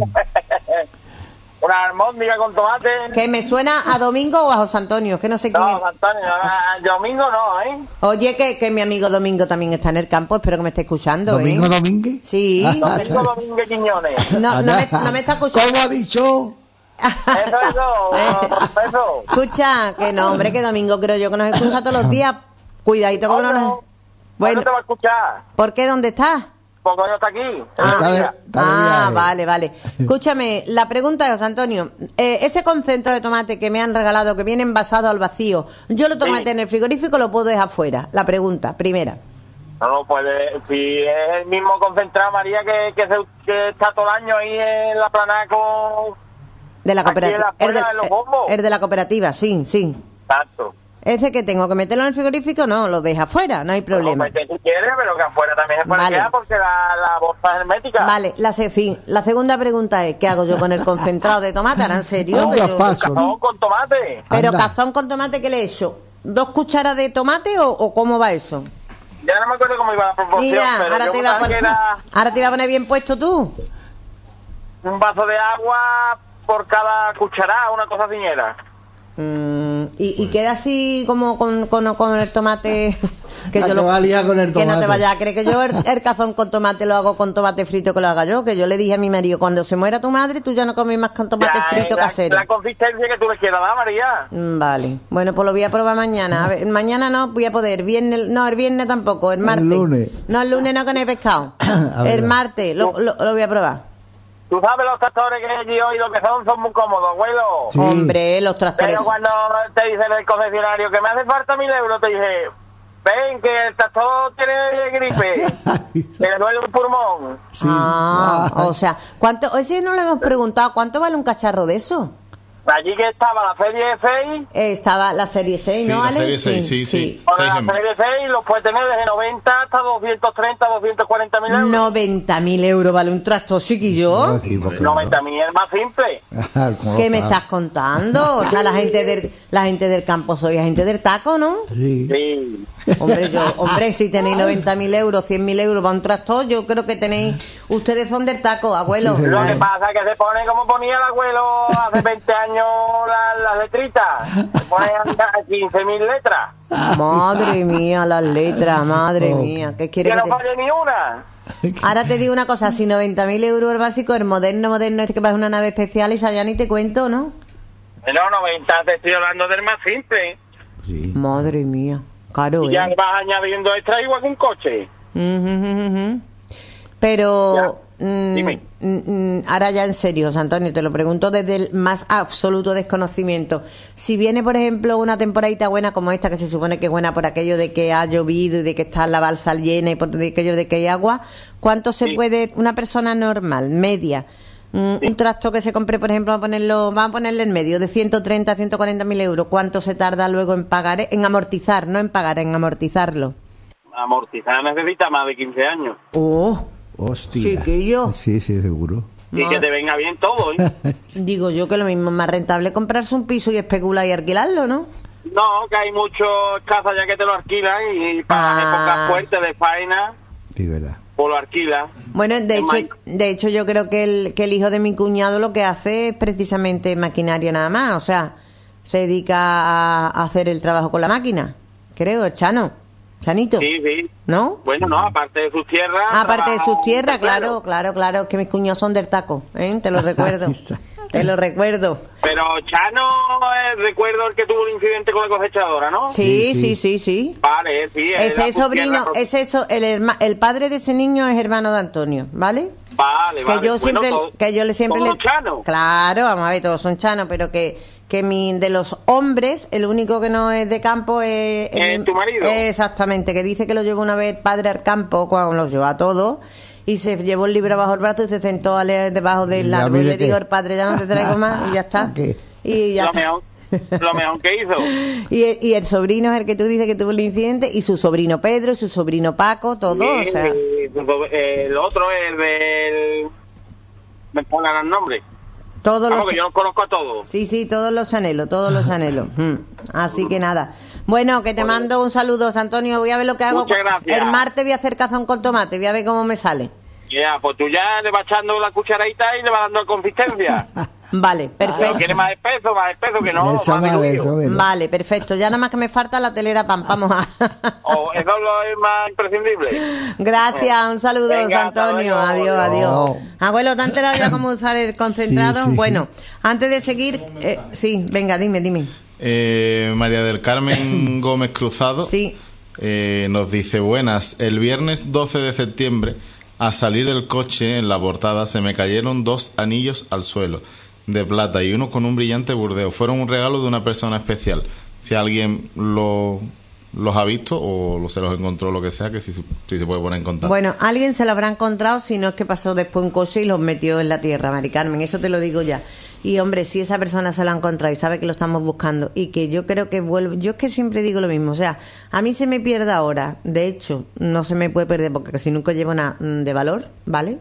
Una almóndiga con tomate. Que me suena a Domingo o a José Antonio, que no sé quién es. No, Antonio, no, domingo no, ¿eh? Oye, que, que mi amigo Domingo también está en el campo, espero que me esté escuchando, ¿Domingo ¿eh? Domínguez? Sí. Ah, Domingo Domínguez Quiñones. No, no, me, no me está escuchando. ¿Cómo ha dicho? Eso, eso, eso. Escucha, que no, hombre, que Domingo creo yo que nos escucha todos los días. Cuidadito como no nos... ¿Cuándo Bueno, te va a escuchar? ¿por qué? ¿Dónde estás? Porque no está aquí. Está de- Ah, está de Ah, viaje. vale, vale. Escúchame, la pregunta es, José Antonio, eh, ese concentrado de tomate que me han regalado, que viene envasado al vacío, ¿yo lo tengo que Sí. meter en el frigorífico o lo puedo dejar fuera? La pregunta, primera. no, no puede. Si es el mismo concentrado, María, que, que, se, que está todo el año ahí en la planada con... De la Aquí en cooperativa. la El de, fuera de los bombos. el de la cooperativa, sí, sí. Exacto. Ese que tengo que meterlo en el frigorífico, no, lo deja fuera, no hay problema. No, pues, si quieres, pero que afuera también se puede Vale. quedar porque la, la bolsa es hermética. Vale, la, se- sí, la segunda pregunta es, ¿qué hago yo con el concentrado de tomate? ¿Ahora en serio? Un Que yo- gazpacho, No, ¿no? con tomate. Pero Anda. cazón con tomate, ¿qué le he hecho? ¿Dos cucharas de tomate o, o cómo va eso? Ya no me acuerdo cómo iba la proporción, Mira, pero ahora yo te, iba a pensaba que poner, era ahora te iba a poner bien puesto tú. un vaso de agua por cada cucharada, una cosa así era. Mm, y, y queda así como con, con, con el tomate que La yo que lo va a liar con el que no te tomate. vayas a creer que yo el, el cazón con tomate lo hago con tomate frito, que lo haga yo, que yo le dije a mi marido, cuando se muera tu madre tú ya no comes más con tomate Ya, frito la, casero. la consistencia que tú le quieras dar, María. Mm, Vale, bueno, pues lo voy a probar mañana. A ver, mañana no voy a poder, viernes, no, el viernes tampoco, el martes. lunes. No, el lunes no, que no he pescado. A ver. El martes lo, lo, lo voy a probar. Tú sabes los tractores que yo y lo que son, son muy cómodos, abuelo. Sí. Hombre, los tractores. Pero cuando te dice el concesionario que me hace falta mil euros, te dice, ven que el tractor tiene gripe, que le duele un pulmón. Sí. Ah, Ah. o sea, ¿cuánto? Ese no le hemos preguntado, ¿cuánto vale un cacharro de eso? Allí que estaba la serie seis, Eh, estaba la serie seis, Sí, ¿no, la Ale? serie seis, sí, sí. con Seis la gemas. serie seis los puedes tener desde noventa hasta doscientos treinta, doscientos cuarenta mil euros. noventa mil euros vale un tractor, chiquillo. Ah, sí, pues claro. noventa mil es más simple. ¿Cómo ¿Qué lo me sabes? estás contando? O sea, la gente del, la gente del campo soy gente del taco, ¿no? Sí. Sí. Hombre, yo, hombre, si tenéis noventa mil euros, cien mil euros para un tractor, yo creo que tenéis, ustedes son del taco, abuelo. Sí, sí, Lo Vale. que pasa es que se pone como ponía el abuelo hace veinte años las la letritas. Se pone a quince mil letras. Madre mía, las letras, madre Oh. mía, ¿qué Que quiere que no te... falle ni una. Ahora te digo una cosa, si noventa mil euros el básico, el moderno, moderno este que va a una nave especial, esa ya ni te cuento, ¿no? No, noventa, te estoy hablando del más simple. Sí. Madre mía, caro, Y ya ¿eh? le vas añadiendo extra igual que un coche. Ujú, ujú, ujú. Pero mm, Dime. mm, mm, ahora ya en serio, José Antonio, te lo pregunto desde el más absoluto desconocimiento. Si viene, por ejemplo, una temporadita buena como esta, que se supone que es buena por aquello de que ha llovido y de que está la balsa llena y por aquello de que hay agua, ¿cuánto se Sí. puede, una persona normal, media, mm, un tractor que se compre, por ejemplo, a ponerlo, vamos a ponerle en medio, de ciento treinta, ciento cuarenta mil euros, ¿cuánto se tarda luego en pagar, en amortizar, no en pagar, en amortizarlo? Amortizar necesita más de quince años. Oh, Hostia. Chiquillo. Sí, sí, seguro. Y Ma- que te venga bien todo, ¿eh? Digo yo que lo mismo es más rentable comprarse un piso y especular y alquilarlo, ¿no? No, que hay muchos casas ya que te lo alquilan y para Ah. épocas fuertes de faena, Sí, verdad. pues lo alquilas. Bueno, de Es hecho, más- de hecho yo creo que el, que el hijo de mi cuñado lo que hace es precisamente maquinaria nada más, o sea, se dedica a, a hacer el trabajo con la máquina, creo, el Chano, Chanito, Sí, sí. ¿no? Bueno, no, aparte de sus tierras. Aparte de trabaja sus un tierras, tercero. claro, claro, claro, es que mis cuñados son del taco, ¿eh? Te lo recuerdo, Ahí está. te lo recuerdo. Pero Chano, eh, recuerdo el que tuvo el incidente con la cosechadora, ¿no? Sí, Sí, sí, sí. sí, sí. Vale, sí. era Ese su sobrino, tierra, pues- ese so, el, herma- el padre de ese niño es hermano de Antonio, ¿vale? Vale, Que vale. yo Bueno, siempre, todo- que yo le siempre todo le, Chano. claro, vamos a ver, todos son chanos, pero que que mi de los hombres, el único que no es de campo es, ¿Es mi- tu marido? Exactamente, que dice que lo llevó una vez padre al campo cuando los llevó a todos. Y se llevó el libro bajo el brazo y se sentó a leer debajo del ¿Y a árbol. mí Y de le qué? dijo el padre, ya no te traigo más, y ya está. ¿Qué? Y ya Lo está. mejor, lo mejor que hizo. Y, y el sobrino es el que tú dices que tuvo el incidente, y su sobrino Pedro, y su sobrino Paco, todo, Sí, o sea, y, eh, el otro es del... Me pongan el nombre. todos Vamos, los... que yo los conozco a todos. Sí, sí, todos los anhelos, todos los anhelos. Mm. Así que nada. Bueno, que te mando un saludo, Antonio. Voy a ver lo que hago. Muchas gracias. El martes voy a hacer cazón con tomate, voy a ver cómo me sale. Ya, pues tú ya le vas echando la cucharadita y le vas dando consistencia. Vale, Pero perfecto. quiere más espeso, más espeso que no, Eso más vale, diluido. eso, ¿verdad? Vale, perfecto. Ya nada más que me falta la telera pan. Vamos a... O eso es lo es más imprescindible. Gracias, un saludo, Venga, hasta Antonio. luego, Adiós, adiós. adiós. Abuelo, ¿te has enterado ya cómo usar el concentrado? Sí, sí. Bueno, antes de seguir... eh, sí, venga, dime, dime. Eh, María del Carmen Gómez Cruzado Sí. eh, nos dice: buenas, el viernes doce de septiembre, a salir del coche en la portada se me cayeron dos anillos al suelo de plata y uno con un brillante burdeo. Fueron un regalo de una persona especial. Si alguien lo, los ha visto o lo- se los encontró, lo que sea, que si, si se puede poner en contacto. Bueno, alguien se lo habrá encontrado, si no es que pasó después un coche y los metió en la tierra, Mari Carmen, eso te lo digo ya. Y hombre, si esa persona se lo ha encontrado y sabe que lo estamos buscando y que yo creo que vuelve, yo es que siempre digo lo mismo, o sea, a mí se me pierde ahora, de hecho, no se me puede perder porque casi nunca llevo nada mm, de valor, ¿vale?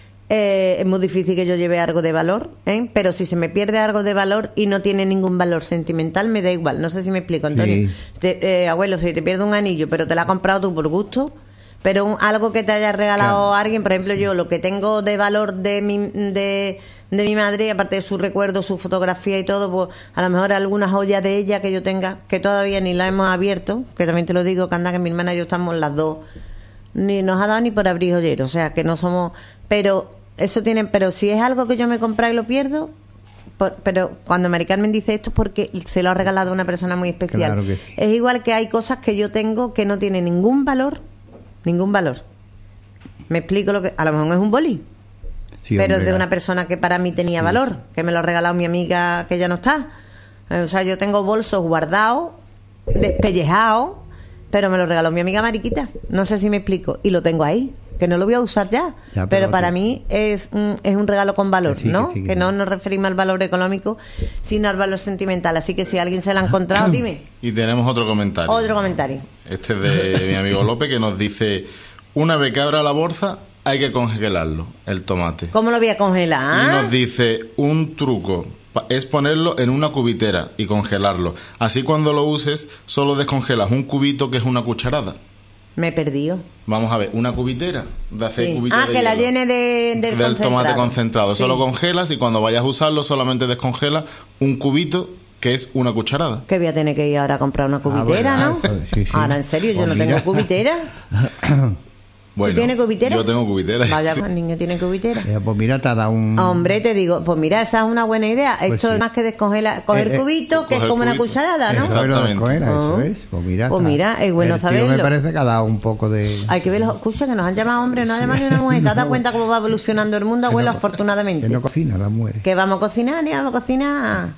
Eh, es muy difícil que yo lleve algo de valor, ¿eh? Pero si se me pierde algo de valor y no tiene ningún valor sentimental, me da igual. No sé si me explico, Antonio. Sí. Te- eh, abuelo, si te pierde un anillo, pero te lo has comprado tú por gusto, Pero un, algo que te haya regalado Claro. alguien, por ejemplo, yo lo que tengo de valor de mi, de, de mi madre, aparte de su recuerdo, su fotografía y todo, pues a lo mejor algunas joyas de ella que yo tenga, que todavía ni la hemos abierto, que también te lo digo, que anda que mi hermana y yo estamos las dos, ni nos ha dado ni por abrir joyero, o sea, que no somos, pero eso tiene, pero si es algo que yo me compré y lo pierdo, por, pero cuando Mari Carmen dice esto es porque se lo ha regalado a una persona muy especial. Claro que sí. Es igual que hay cosas que yo tengo que no tienen ningún valor, ningún valor. Me explico lo que, a lo mejor es un boli, Sí, pero hombre, de una persona que para mí tenía Sí. valor, que me lo ha regalado mi amiga que ya no está. Eh, O sea, yo tengo bolsos guardados, despellejados, pero me lo regaló mi amiga Mariquita. No sé si me explico. Y lo tengo ahí, que no lo voy a usar ya. Ya, pero pero para te- mí es, mm, es un regalo con valor, Que sí, que ¿no? sí, Que, que no sí. nos referimos al valor económico, sino al valor sentimental. Así que si alguien se lo ha encontrado, dime. Y tenemos otro comentario. Otro comentario. Este es de mi amigo López, que nos dice: una vez que abra la bolsa, hay que congelarlo, el tomate. ¿Cómo lo voy a Y congelar? nos dice: un truco pa- es ponerlo en una cubitera y congelarlo. Así cuando lo uses, solo descongelas un cubito que es una cucharada. Me he perdido. Vamos a ver, una cubitera de hacer Sí. cubitos Ah, de que la hielo. llene de, del, del tomate concentrado. Sí. Eso lo congelas y cuando vayas a usarlo solamente descongelas un cubito que es una cucharada. Que voy a tener que ir ahora a comprar una cubitera, bueno, ¿no? sí, sí. Ahora, en serio, yo Pues no mira. tengo cubitera. Bueno, ¿Tú tienes cubitera? Yo tengo cubitera. Vaya, sí. pues, el niño tiene cubitera. Eh, pues mira, te ha dado un... Hombre, te digo, pues mira, esa es una buena idea. Pues Esto sí. es más que descongela, coger Eh, eh, cubito, que es coger como una cubito. cucharada, ¿no? Eso es lo de Exactamente. escoger, eso Ah. es. Pues mira, Pues está- mira, es bueno el tío saberlo. me parece que ha dado un poco de... Hay que verlo. Escucha, que nos han llamado hombres, no ha llamado ni una mujer. ¿Te has dado cuenta cómo va evolucionando el mundo, abuelo, Que no- afortunadamente? Que no cocina, la muere. Que vamos a cocinar, ni vamos a cocinar.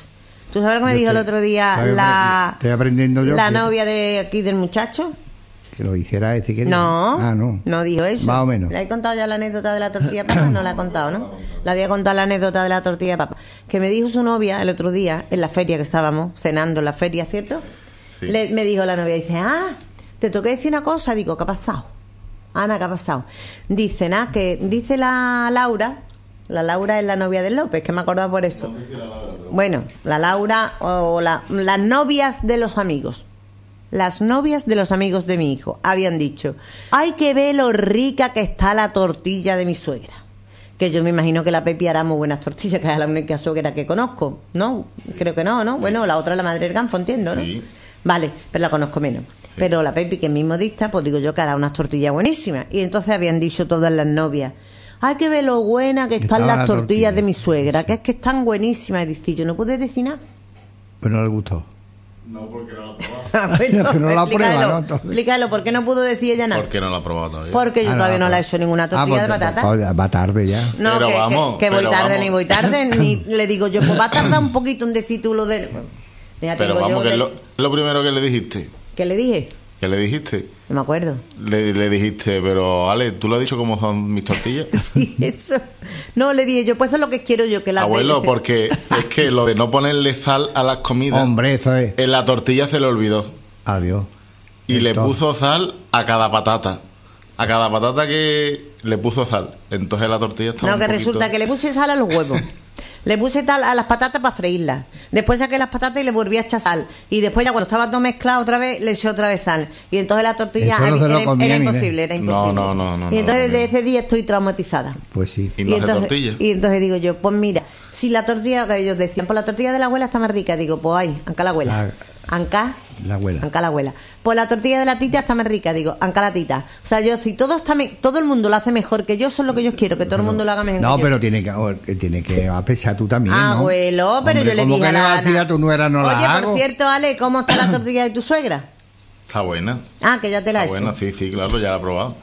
¿Tú sabes lo que me Yo dijo el estoy- otro día estoy la, apre- estoy aprendiendo yo la que- novia de aquí del muchacho? Que lo hiciera este que No, Ah, no. no dijo eso. Más o menos. ¿Le he contado ya la anécdota de la tortilla de papa? No la he contado, ¿no? Le había contado la anécdota de la tortilla de papa. Que me dijo su novia el otro día, en la feria que estábamos, cenando en la feria, ¿cierto? Sí. Le- me dijo la novia, dice, ah, te toqué decir una cosa. Digo, ¿qué ha pasado? Ana, ¿qué ha pasado? Dice, nada, que dice la Laura, la Laura es la novia de López, que me acordaba por eso. Bueno, la Laura o la- las novias de los amigos. Las novias de los amigos de mi hijo habían dicho, hay que ver lo rica que está la tortilla de mi suegra. Que yo me imagino que la Pepi hará muy buenas tortillas, que es la única suegra que conozco, ¿no? Creo que no, ¿no? Bueno, la otra es la madre del Ganfo, entiendo, ¿no? Sí. Vale, pero la conozco menos. Pero la Pepi, que es mi modista, pues digo yo que hará unas tortillas buenísimas. Y entonces habían dicho todas las novias, hay que ver lo buena que están Estaba las la tortillas tortilla. de mi suegra, que es que están buenísimas. Y dice, yo no pude decir nada. Pero no le gustó. No, porque no la he probado. Ah, bueno, Que no la explícalo, prueba, ¿no? Entonces- explícalo, ¿por qué no pudo decir ella nada? ¿Por qué no la he probado todavía? Porque yo Ah, todavía no la he pues- hecho ninguna Ah, tortilla pues- de patata. pues va tarde ya. No, Pero que, que- vamos, que voy pero tarde vamos. ni voy tarde, ni le digo yo, pues va a tardar un poquito en decir tú lo de... Ya Pero tengo vamos, yo que de- es lo, lo primero que le dijiste. ¿Qué le dije? ¿Qué le dijiste? No me acuerdo. Le, le dijiste, pero Ale, ¿tú lo has dicho cómo son mis tortillas? Sí, eso. No, le dije yo, pues eso es lo que quiero yo, que la Abuelo, porque es que lo de no ponerle sal a las comidas, Hombre, eso es. en la tortilla se le olvidó. Adiós. Y le Entonces- puso sal a cada patata. A cada patata que le puso sal. Entonces la tortilla estaba No, un que poquito- resulta que le puse sal a los huevos. Le puse tal a las patatas para freírlas. Después saqué las patatas y le volví a echar sal. Y después ya cuando estaba todo mezclado otra vez, le eché otra vez sal. Y entonces la tortilla Eso no era, se lo era- comía era ni imposible, era No, imposible. no, no, no, y no entonces lo desde comía. ese día estoy traumatizada. Pues sí. Y no hace entonces, tortilla. y entonces digo yo, pues mira, si la tortilla que ellos decían, pues la tortilla de la abuela está más rica, digo, pues ay, anca la abuela. Anca, La abuela. anca la abuela. Pues la tortilla de la tita está más rica, digo, anca la tita. O sea, yo si todo está me- todo el mundo lo hace mejor que yo, eso es lo que yo quiero, que todo el mundo lo haga mejor No, que yo. pero tiene que, o- que tiene que apesar tú también, ¿no? Abuelo, pero Hombre, yo le ¿cómo dije que a le la vas a decir Ana, a tu nuera no la oye, hago? por cierto, Ale, ¿cómo está la tortilla de tu suegra? Está buena. Ah, que ya te la he Está hecho. buena, sí, sí, claro, ya la he probado.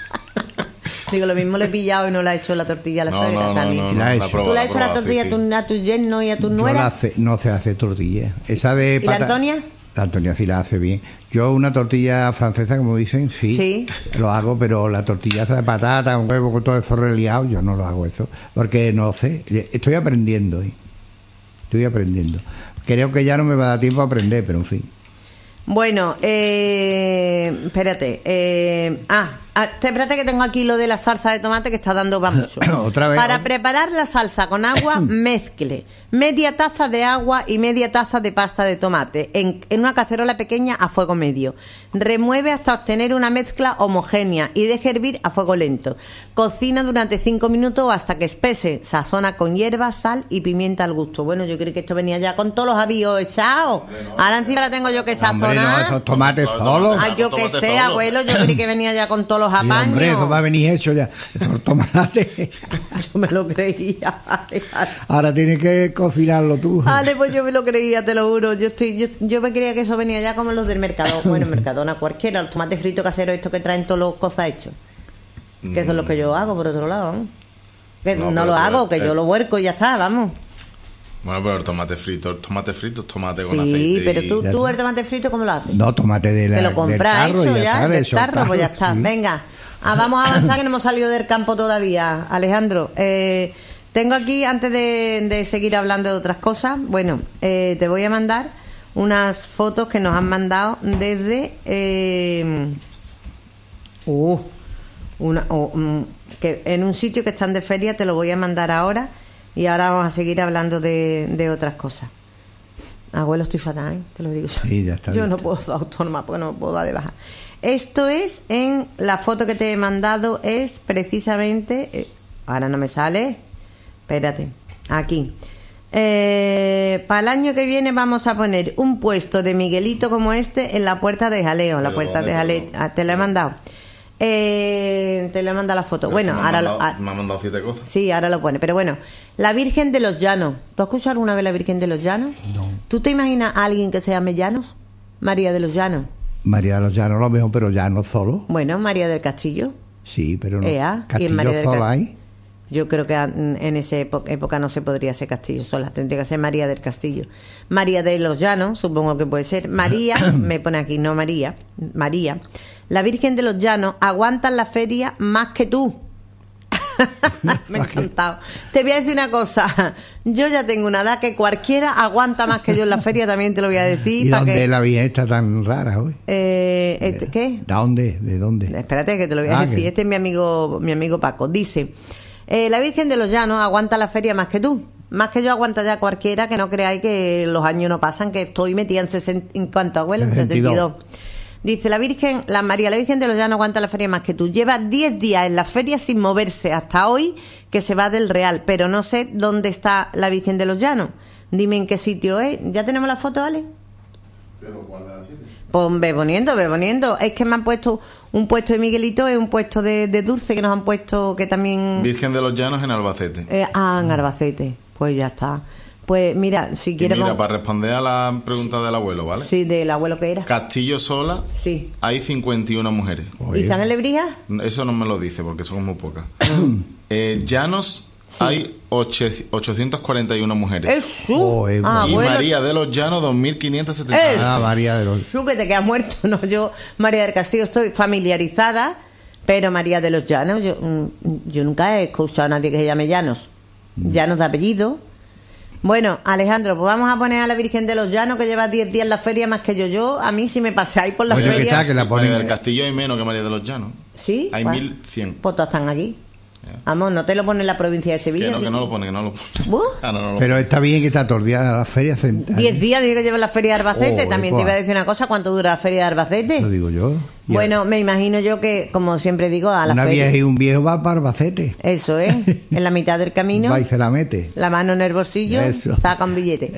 Digo, lo mismo le he pillado y no la he hecho la tortilla a la No, suegra no, no, también. no, no, La la he he hecho. probado, ¿Tú le la has he hecho la probado, tortilla sí, a, tu, a tu yerno y a tu Yo la nuera? hace- no se hace tortilla. Esa de ¿Y la pata- Antonia? La Antonia sí la hace bien. Yo una tortilla francesa, como dicen, sí, Sí. lo hago, pero la tortilla esa de patata, un huevo con todo eso reliado, yo no lo hago eso. Porque no sé, estoy aprendiendo. ¿eh? Estoy aprendiendo. Creo que ya no me va a dar tiempo a aprender, pero en fin. Bueno, eh, espérate. Eh, ah, Ah, espérate que tengo aquí lo de la salsa de tomate que está dando para mucho. Otra vez. Para preparar la salsa con agua, mezcle media taza de agua y media taza de pasta de tomate en, en una cacerola pequeña a fuego medio. Remueve hasta obtener una mezcla homogénea y deje hervir a fuego lento. Cocina durante cinco minutos o hasta que espese. Sazona con hierbas, sal y pimienta al gusto. Bueno, yo creo que esto venía ya con todos los avíos echados. Ahora encima la tengo yo que sazonar. Hombre, no, esos tomates solos. Ah, yo que sé, abuelo, yo creí que venía ya con todos los Sí, apaños. hombre, eso va a venir hecho ya. Esos tomates. Yo me lo creía. Ahora tienes que cocinarlo tú. Ale, pues yo me lo creía, te lo juro. Yo estoy, yo, yo me creía que eso venía ya como los del mercado. Bueno, Mercadona cualquiera, los tomates fritos caseros, estos que traen todos los cosas hechos. Que eso es lo que yo hago, por otro lado. ¿no? Que no, No, lo pero hago, tú- que yo eh. lo huerco y ya está, vamos. Bueno, pero el tomate frito, el tomate frito es tomate con Sí, aceite. pero y- tú, Ya tú está. el tomate frito, ¿cómo lo haces? No, tomate de la, Te lo del compras carro eso y ya, está, de del esos carro, pues ya carros, está. sí. Venga, ah, vamos a avanzar que no hemos salido del campo todavía, Alejandro. Eh, tengo aquí, antes de, de seguir hablando de otras cosas, bueno, eh, te voy a mandar unas fotos que nos han mandado desde... Eh, uh, una, oh, mm, que en un sitio que están de feria, te lo voy a mandar ahora y ahora vamos a seguir hablando de, de otras cosas. Abuelo, estoy fatal, ¿eh? Te lo digo yo. Sí, ya está Yo bien. no puedo ser autónoma porque no me puedo dar de baja. Esto es en la foto que te he mandado, es precisamente. eh, ahora no me sale. Espérate. Aquí. Eh, para el año que viene vamos a poner un puesto de Miguelito como este en la puerta de Jaleo. La Pero puerta ¿dónde, de Jaleo. perdón? Ah, te la he mandado. Eh, te la he mandado la foto. Bueno, me, han ahora lo. mandado, ah, me han mandado siete cosas. Sí, ahora lo pone. Pero bueno, la Virgen de los Llanos. ¿Tú has escuchado alguna vez la Virgen de los Llanos? No. ¿Tú te imaginas a alguien que se llame Llanos? María de los Llanos. María de los Llanos lo mejor, pero ya no solo. Bueno, María del Castillo. Sí, pero no. Ea, y en Castillo María del sola Ca- hay. Yo creo que an- en esa épo- época no se podría ser Castillo sola, tendría que ser María del Castillo. María de los Llanos, supongo que puede ser. María, me pone aquí, no María, María. La Virgen de los Llanos aguanta en la feria más que tú. Me ha encantado. Te voy a decir una cosa. Yo ya tengo una edad que cualquiera aguanta más que yo en la feria, también te lo voy a decir. ¿Y pa' dónde que- la Virgen está tan rara hoy? Eh, este- ¿Qué? ¿De dónde? ¿De dónde? Espérate que te lo voy a Ah, decir. que- Este es mi amigo, mi amigo Paco. Dice, eh, la Virgen de los Llanos aguanta la feria más que tú. Más que yo aguanta ya cualquiera, que no creáis que los años no pasan, que estoy metida en sesenta, ¿en cuánto, abuelo? En sesenta y dos. sesenta y dos. Dice la Virgen, la María, la Virgen de los Llanos aguanta la feria más que tú. Lleva diez días en la feria sin moverse hasta hoy, que se va del Real, pero no sé dónde está la Virgen de los Llanos. Dime en qué sitio es. ¿Ya tenemos la foto, Ale? Pero ¿cuál de las siete? Pues ve poniendo, ve poniendo. Es que me han puesto un puesto de Miguelito, es un puesto de, de dulce que nos han puesto, que también... Virgen de los Llanos en Albacete. Eh, ah, en Arbacete. Pues ya está. Pues mira, si Y quieres... mira, vamos- para responder a la pregunta del abuelo, ¿vale? Sí, del abuelo que era. Castillo sola Sí. hay cincuenta y una mujeres. ¿Y están en Lebrija? Eso no me lo dice porque son muy pocas. eh, Llanos hay oche- ochocientas cuarenta y una mujeres. ¡Eso! Joder, ah, y abuelo. María de los Llanos dos mil quinientos setenta y Es- nueve. Ah, María de los... Tú que te quedas muerto, no, yo, María del Castillo, estoy familiarizada, pero María de los Llanos, yo, mm, yo nunca he escuchado a nadie que se llame Llanos. Llanos de apellido. Bueno, Alejandro, pues vamos a poner a la Virgen de los Llanos, que lleva diez días en la feria más que yo. Yo, a mí, si me pasáis por la Oye, ¿qué feria... tal? Que la María ponen... del Castillo hay menos que María de los Llanos. ¿Sí? Hay Pues- mil cien. Pues todas están aquí. Ya. Vamos, no te lo pone en la provincia de Sevilla. Que no, ¿sí? que no lo pone, que no lo pone. ¿Uh? Ah, no, no lo Pero pone. está bien que está todo el día la feria sentada. Diez días dice que lleva la feria de Arbacete. Joder, También te pues. iba a decir una cosa, ¿cuánto dura la feria de Arbacete? Lo digo yo. Y Bueno, me imagino yo que, como siempre digo, a la una feria... vieja y un viejo va para Albacete. Eso es, en la mitad del camino, Va y se la mete. la mano en el bolsillo, Eso. saca un billete.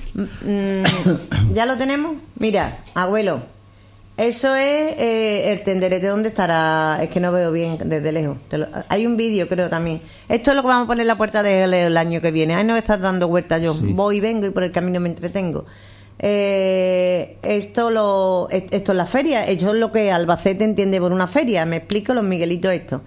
Mm, ¿Ya lo tenemos? Mira, abuelo, eso es eh, el tenderete. ¿Dónde estará? Es que no veo bien desde lejos. Te lo- hay un vídeo, creo, también. Esto es lo que vamos a poner en la puerta del el año que viene. Ay, no me estás dando vueltas yo. Sí. Voy y vengo y por el camino me entretengo. Eh, esto lo es- esto es la feria. Esto es lo que Albacete entiende por una feria. Me explico los Miguelitos esto.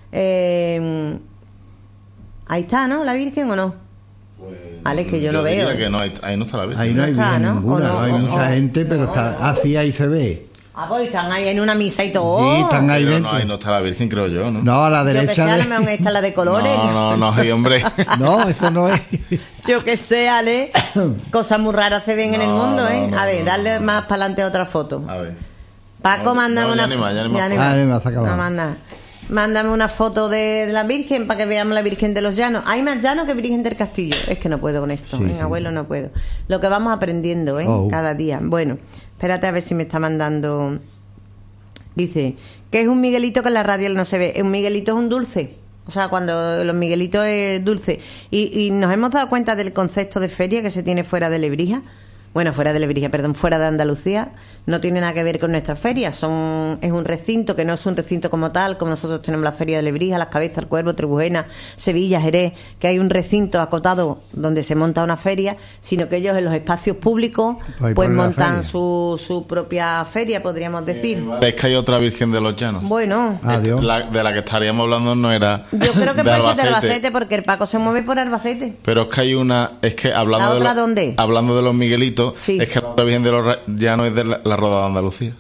Eh, ahí está, ¿no? ¿La Virgen o no? Vale, es que yo no diría veo. que no, ahí, ahí no está la Virgen. Ahí no hay No está, virgen ¿no? ninguna. O no, no hay o- mucha o- gente, pero no, está no. así ahí se ve. Ah, pues están ahí en una misa y todo. Sí, están ahí Pero dentro. no, ahí no está la Virgen, creo yo, ¿no? No, a la Yo que sé, derecha a lo de... mejor está la de colores. No, no, no, sí, hombre. No, eso no es. Yo que sé, Ale. Cosas muy raras se ven en el No, mundo, ¿eh? no, no, a ver, no, darle no. más para adelante otra foto. A ver. Paco, No, mándame no, ya una ni más, ya ni más ya ni fotos. Ah, ni más, se ha acabado. No, manda. Mándame una foto de, de la Virgen para que veamos la Virgen de los Llanos. Hay más llanos que Virgen del Castillo. Es que no puedo con esto, Sí, ¿eh? sí. Abuelo, no puedo. Lo que vamos aprendiendo, ¿eh? Oh. Cada día. Bueno, espérate a ver si me está mandando. Dice, ¿qué es un Miguelito que en la radio no se ve? Un Miguelito es un dulce. O sea, cuando los Miguelitos es dulce. Y, y nos hemos dado cuenta del concepto de feria que se tiene fuera de Lebrija. Bueno, fuera de Lebrija, perdón, fuera de Andalucía. No tiene nada que ver con nuestras ferias. Son, es un recinto que no es un recinto como tal, como nosotros tenemos la feria de Lebrija, Las Cabezas, El Cuervo, Trebujena, Sevilla, Jerez, que hay un recinto acotado donde se monta una feria, sino que ellos en los espacios públicos Pues pues ponen la montan feria. su, su propia feria, podríamos decir. Es que hay otra Virgen de los Llanos. Bueno, Adiós. La- de la que estaríamos hablando no era yo creo que de puede ser de Albacete, porque el Paco se mueve por Albacete. Pero es que hay una, es que hablando ¿La de otra los, dónde? hablando de los Miguelitos, Sí. es que la otra Virgen de los Ra- Llanos es de la, la Roda de Andalucía.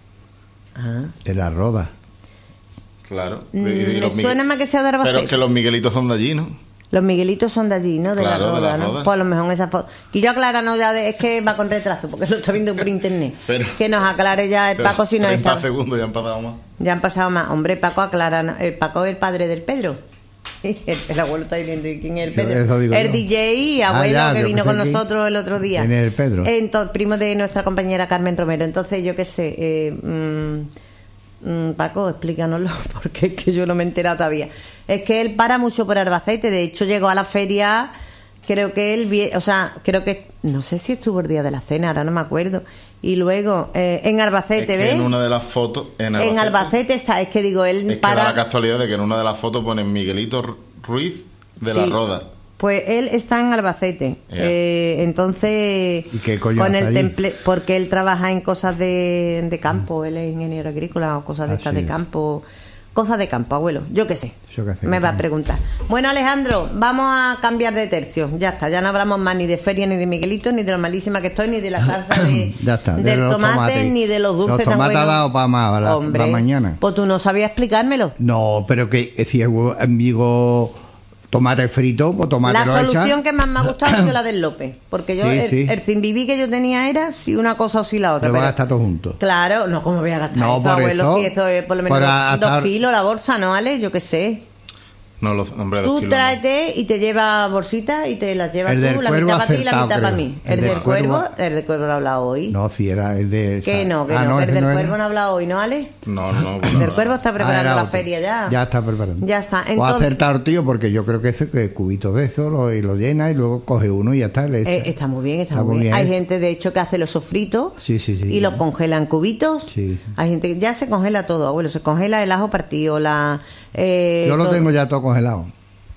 De la roda. Claro. Mm, De- de me los Migue- suena más que sea de Albacete. Pero es que los Miguelitos son de allí, ¿no? Los Miguelitos son de allí, ¿no? De Claro, la de Roda, la ¿no? Roda. Pues a lo mejor esa foto. Que yo aclara, no, ya de- es que va con retraso, porque lo está viendo por internet. Pero- que nos aclare ya el Paco si no treinta está. segundos ya han pasado más. Ya han pasado más. Hombre, Paco aclara. ¿no? El Paco es el padre del Pedro. El, el abuelo está diciendo, ¿y quién es el Yo- Pedro? eso digo El yo. D J, abuelo, Ah, ya, que yo vino pensé con que- nosotros el otro día. ¿Quién es el Pedro? Entonces, primo de nuestra compañera Carmen Romero. Entonces, yo qué sé. Eh, mm, mm, Paco, explícanoslo, porque es que yo no me he enterado todavía. Es que él para mucho por Albacete. De hecho, llegó a la feria. Creo que él, vie- o sea, creo que, no sé si estuvo el día de la cena, ahora no me acuerdo. Y luego, eh, en Es Albacete, que ¿ves? en una de las fotos, en Albacete, En Albacete está, es que digo, él es que para. da la casualidad de que en una de las fotos ponen Miguelito Ru- Ruiz de la Sí. Roda. Pues él está en Albacete. Ya. Eh, entonces, ¿Y qué coño con hace el allí? temple, porque él trabaja en cosas de, de campo, él es ingeniero agrícola o cosas de Ah, estas sí. de campo. Cosas de campo, abuelo, yo qué sé. Yo qué sé, Me qué va a sé. preguntar. Bueno, Alejandro, vamos a cambiar de tercio. Ya está, ya no hablamos más ni de feria, ni de Miguelito, ni de lo malísima que estoy, ni de la salsa de, Ya está, de del los tomate, tomates. ni de los dulces Los tan tomates buenos. ha dado pa' más, la- Hombre, la mañana. Pues tú no sabías explicármelo. No, pero que eh, si es huevo- amigo tomate frito, pues tomate La lo solución echas. que más me ha gustado ha sido la del López. Porque yo, Sí, el, sí. el zimbiví que yo tenía era si una cosa o si la otra. Lo vas a pero- gastar todos juntos. Claro, no, ¿cómo voy a gastar No, eso, por abuelo? eso, Si esto es por lo menos por dos, hasta- dos kilos la bolsa, ¿no, Ale? Yo qué sé. No, los, hombre, dos Tú kilos no. tráete y te llevas bolsitas y te las llevas El del tú, la cuervo mitad para ti y la acertado, mitad para creo. mí. El El, del del cuervo, cuervo- el del cuervo lo ha hablado hoy. No, si era el de... Que no, que Ah, no, el ese del no era. cuervo no ha hablado hoy, ¿no, Ale? No, no, El del cuervo está Ah, preparando era la otro. feria ya. Ya está preparando. Ya está. O Entonces, acertar, tío, porque yo creo que ese que cubitos de eso lo, y lo llena y luego coge uno y ya está. Le echa. Eh, está muy bien, está, muy bien. Hay gente, de hecho, que hace los sofritos Sí, sí, sí. y los congela en cubitos. Sí. Hay gente que ya se congela todo, abuelo. Se congela el ajo partido, la... eh, Yo lo todo. tengo ya todo congelado.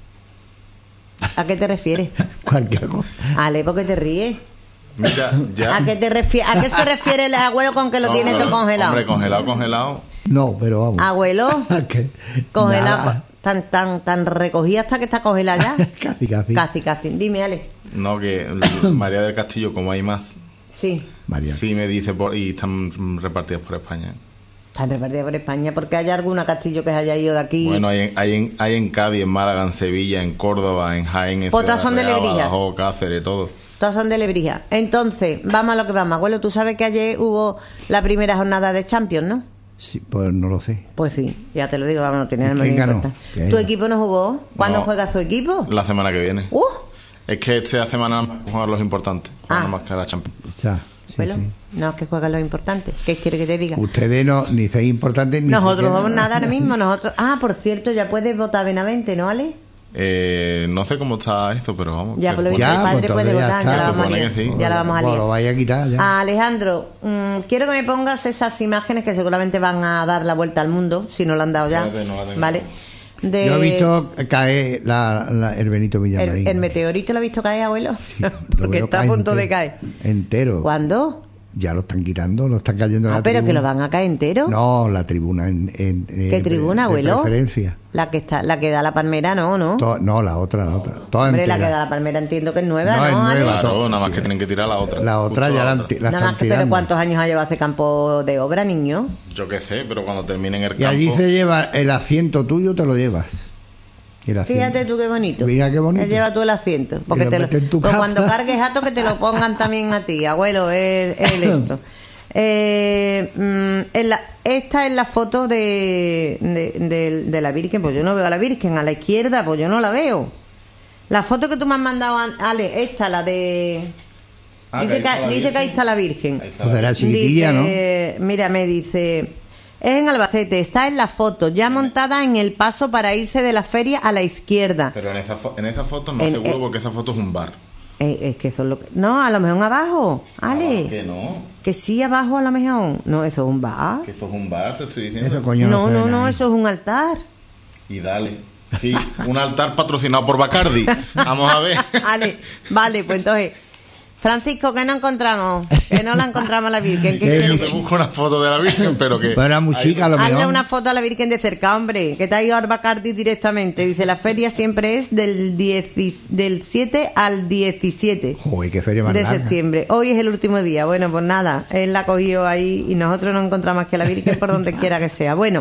¿A qué te refieres? Cualquier cosa. Ale, ¿por qué te ríes? Mira, ya. ¿A qué, te refiere, ¿A qué se refiere el abuelo con que lo No, tiene pero, todo congelado? Hombre, congelado, congelado. No, pero vamos. Abuelo, Que congelado, nada. tan, tan, tan recogida hasta que está congelada ya. Casi, casi. Casi, casi. Dime, Ale. No, que María del Castillo, como hay más, Sí. María. sí me dice por, y están repartidas por España. Están repartidas por España porque hay alguna castillo que se haya ido de aquí. Bueno, hay en, hay, en, hay en Cádiz, en Málaga, en Sevilla, en Córdoba, en Jaén, en Pues todas son de Real, Lebrija. Badajoz, Cáceres, todo. Todas son de Lebrija. Entonces, vamos a lo que vamos. Abuelo, tú sabes que ayer hubo la primera jornada de Champions, ¿no? Sí, pues no lo sé. Pues sí, ya te lo digo, vamos, no tiene ¿Y nada quién más ganó? importante. ¿Qué? ¿Tu equipo no jugó? ¿Cuándo No. juega su equipo? La semana que viene. Uh, Es que esta semana más que jugar los importantes, Ah. nada más que la Champions. O sea, sí, abuelo, sí. no, es que juegan los importantes. ¿Qué quiere que te diga? Ustedes no, ni seis importantes ni Nosotros no siquiera- vamos nada ahora mismo. Nosotros... Ah, por cierto, ya puedes votar Benavente, ¿no, Ale? Eh, no sé cómo está esto, pero vamos. Ya, se por lo visto, Ya, el pues padre puede entonces ya votar, ya, está. la Se vamos a supone liar. que sí. Ya la vamos a Pues liar. lo vaya a quitar ya. Ah, Alejandro, mm, quiero que me pongas esas imágenes que seguramente van a dar la vuelta al mundo, si no la han dado ya. Espérate, no la tengo. ¿Vale? De... Yo he visto caer la, la- el Benito Villamarín. ¿El, el meteorito lo ha visto caer, abuelo? Lo Porque veo está a caer punto de entero. caer. Entero. ¿Cuándo? Ya lo están quitando, lo están cayendo en Ah, la pero que tribuna. lo van a caer entero. No, la tribuna. En, en- ¿Qué en- tribuna, de abuelo? preferencia. La que está, la que da la palmera, no, ¿no? To- no, la otra, la otra. Toda Hombre, la que entera. da la palmera entiendo que es nueva, No, ¿no? es Ale? nueva. Claro, nada más que tienen que tirar la otra. La otra Justo ya la, otra. anti- la Nada están más que, pero tirando. ¿cuántos años ha llevado ese campo de obra, niño? Yo qué sé, pero cuando terminen el Y campo. allí se lleva el asiento tuyo, te lo llevas. El asiento. Fíjate tú qué bonito. Mira qué bonito. Te lleva tú el asiento. Porque lo te lo, metes en tu pues casa. cuando cargues jato que te lo pongan también a ti, abuelo, es el esto. Eh, mm, en la, esta es la foto de, de, de, de la Virgen. Pues yo no veo a la Virgen. A la izquierda, pues yo no la veo. La foto que tú me has mandado, Ale, esta, la de... Ah, dice, que, que, dice que ahí está la Virgen. Ahí está Pues la era Virgen. chiquitilla, Dice, mira, me dice... Es en Albacete, está en la foto, ya montada en el paso para irse de la feria a la izquierda. Pero en esa, fo- en esa foto no En- seguro eh, porque esa foto es un bar. Eh, es que eso es lo que... No, a lo mejor abajo, Ale. Ah, que no, Que sí, abajo a lo mejor. No, eso es un bar. que eso es un bar, te estoy diciendo. Eso, coño, No, se ve no, no, nada. eso es un altar. Y dale. Sí, un altar patrocinado por Bacardi. Vamos a ver. Ale, vale, pues entonces... Francisco, que no encontramos, que no la encontramos a la Virgen. ¿Qué Que quiere Te que- busco una foto de la Virgen, pero que... Pero era muy chica, a lo Hazle mejor. una foto a la Virgen de cerca, hombre, que te ha ido a Bacardi directamente. Dice, la feria siempre es del, diez, del siete al diecisiete Joder, qué feria más de larga. septiembre. Hoy es el último día. Bueno, pues nada, él la cogió ahí y nosotros no encontramos que la Virgen por donde quiera que sea. Bueno,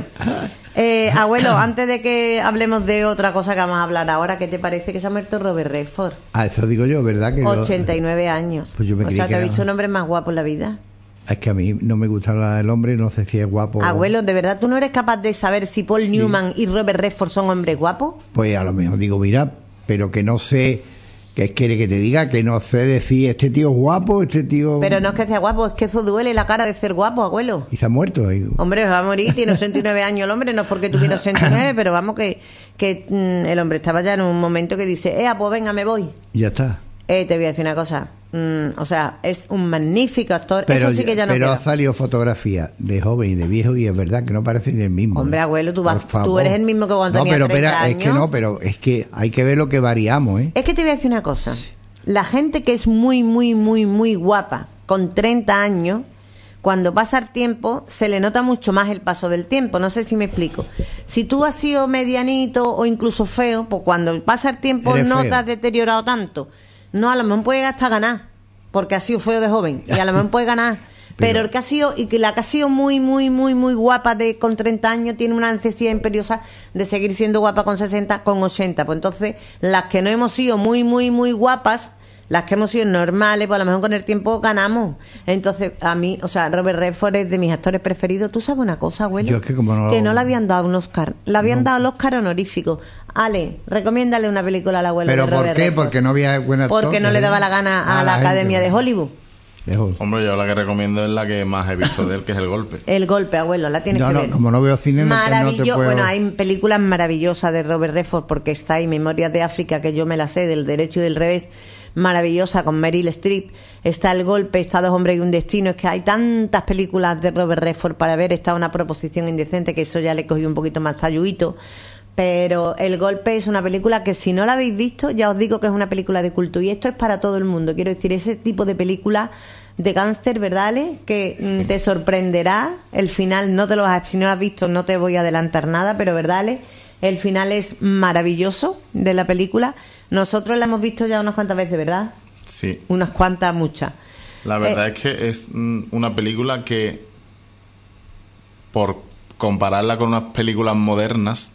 eh, abuelo, antes de que hablemos de otra cosa que vamos a hablar ahora, ¿qué te parece que se ha muerto Robert Redford? Ah, eso digo yo, ¿verdad? Que yo- ochenta y nueve años. Pues yo me O creí sea, que ¿te has era- visto un hombre más guapo en la vida? Es que a mí no me gusta la- el hombre, no sé si es guapo. Abuelo, ¿de verdad tú no eres capaz de saber si Paul Sí. Newman y Robert Redford son hombres guapos? Pues a lo mejor digo, mira, pero que no sé, que quiere que te diga, que no sé decir, este tío es guapo, este tío... Pero no es que sea guapo, es que eso duele la cara de ser guapo, abuelo. Y se ha muerto. Y- Hombre, va a morir, tiene ochenta y nueve años el hombre, no es porque tuviera ochenta y nueve, pero vamos que, que mm, el hombre estaba ya en un momento que dice, eh, pues venga, me voy. Ya está. Eh, te voy a decir una cosa, mm, o sea, es un magnífico actor, Pero, eso sí que ya no pero queda. ha salido fotografía de joven y de viejo y es verdad que no parecen el mismo. Hombre, ¿eh? abuelo, tú Por vas- favor. tú eres el mismo que cuando no, tenías pero, treinta espera, es que años. no, pero es que hay que ver lo que variamos, ¿eh? Es que te voy a decir una cosa. La gente que es muy, muy, muy, muy guapa, con treinta años, cuando pasa el tiempo, se le nota mucho más el paso del tiempo. No sé si me explico. Si tú has sido medianito o incluso feo, pues cuando pasa el tiempo Eres no feo. te has deteriorado tanto. No, a lo mejor puede hasta ganar, porque ha sido feo de joven. Y a lo mejor puede ganar. Pero, Pero- el que ha sido, y que la que ha sido muy, muy, muy, muy guapa de con treinta años tiene una necesidad imperiosa de seguir siendo guapa con sesenta, con ochenta. Pues entonces, las que no hemos sido muy, muy, muy guapas, las que hemos sido normales, pues a lo mejor con el tiempo ganamos. Entonces, a mí, o sea, Robert Redford es de mis actores preferidos. ¿Tú sabes una cosa, abuelo? Yo es que como no- Que no le habían dado un Oscar. Le habían No. dado el Oscar honorífico. Ale, recomiéndale una película al abuelo ¿Pero de por Robert qué? Redford. Porque no había buen actor. Porque no le daba la gana a, A la, la gente, Academia de ¿no? Hollywood. Dejo. Hombre, yo la que recomiendo es la que más he visto de él, que es El Golpe. El golpe, abuelo, la tienes No, que no, ver. como no veo cine, no te- no te Maravilloso. puedo- Bueno, hay películas maravillosas de Robert Redford porque está ahí Memorias de África, que yo me la sé, del derecho y del revés, maravillosa, con Meryl Streep. Está El golpe, está Dos hombres y un destino. Es que hay tantas películas de Robert Redford para ver. Está Una proposición indecente, que eso ya le cogí un poquito más talluito. Pero El golpe es una película que si no la habéis visto, ya os digo que es una película de culto. Y esto es para todo el mundo. Quiero decir, ese tipo de película de cáncer, ¿verdad, Ale? Que mm, te sorprenderá. El final, no te lo vas a, si no lo has visto, no te voy a adelantar nada, pero ¿verdad, Ale? El final es maravilloso de la película. Nosotros la hemos visto ya unas cuantas veces, ¿verdad? Sí. Unas cuantas, muchas. La verdad Eh, es que es mm, una película que, por compararla con unas películas modernas,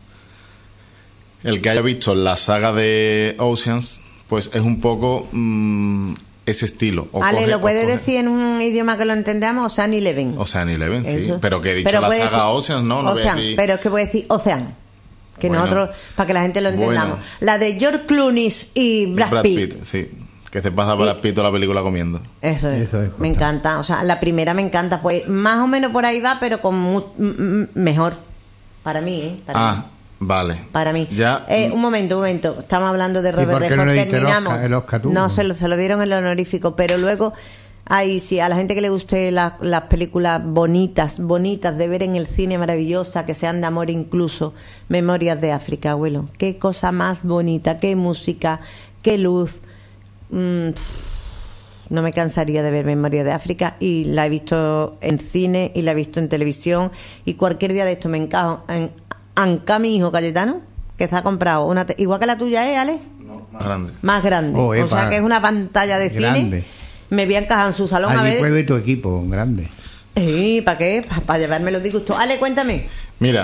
el que haya visto la saga de Oceans, pues es un poco mm, ese estilo. O Ale, coge- ¿lo o puedes coge- decir en un idioma que lo entendamos? Ocean Eleven. Ocean Eleven, sí. Eso. Pero que he dicho Pero la puede saga decir- Oceans, no, no voy a Ocean, decir... pero es que puede decir Ocean. Que Bueno. nosotros, para que la gente lo entendamos. Bueno. La de George Clooney y Brad, Brad Pitt. Pitt, sí. Que se pasa Brad Y- Pitt toda la película comiendo. Eso es. Eso es, me correcto. encanta. O sea, la primera me encanta. Pues más o menos por ahí va, pero con mu- m- m- mejor. Para mí, ¿eh? Para mí. Ah, vale. Para mí. Ya. Eh, un momento, un momento. Estamos hablando de Robert por qué Redford. no le diste el Terminamos. Oscar- el Oscar tú? No, se lo, se lo dieron el honorífico. Pero luego, ahí sí, a la gente que le guste la- las películas bonitas, bonitas de ver en el cine, maravillosas, que sean de amor incluso. Memorias de África, abuelo. Qué cosa más bonita, qué música, qué luz. Mm, no me cansaría de ver Memoria de África, y la he visto en cine y la he visto en televisión, y cualquier día de esto me encajo en Anca, mi hijo Cayetano, que se ha comprado una te- igual que la tuya, ¿eh, Ale? Más grande. Más grande. Oh, o epa. sea que es una pantalla de Grande. cine. Me voy a encajar en su salón a Allí ver. puede ver tu equipo, grande. ¿para qué? Para llevarme los disgustos. Ale, cuéntame. Mira,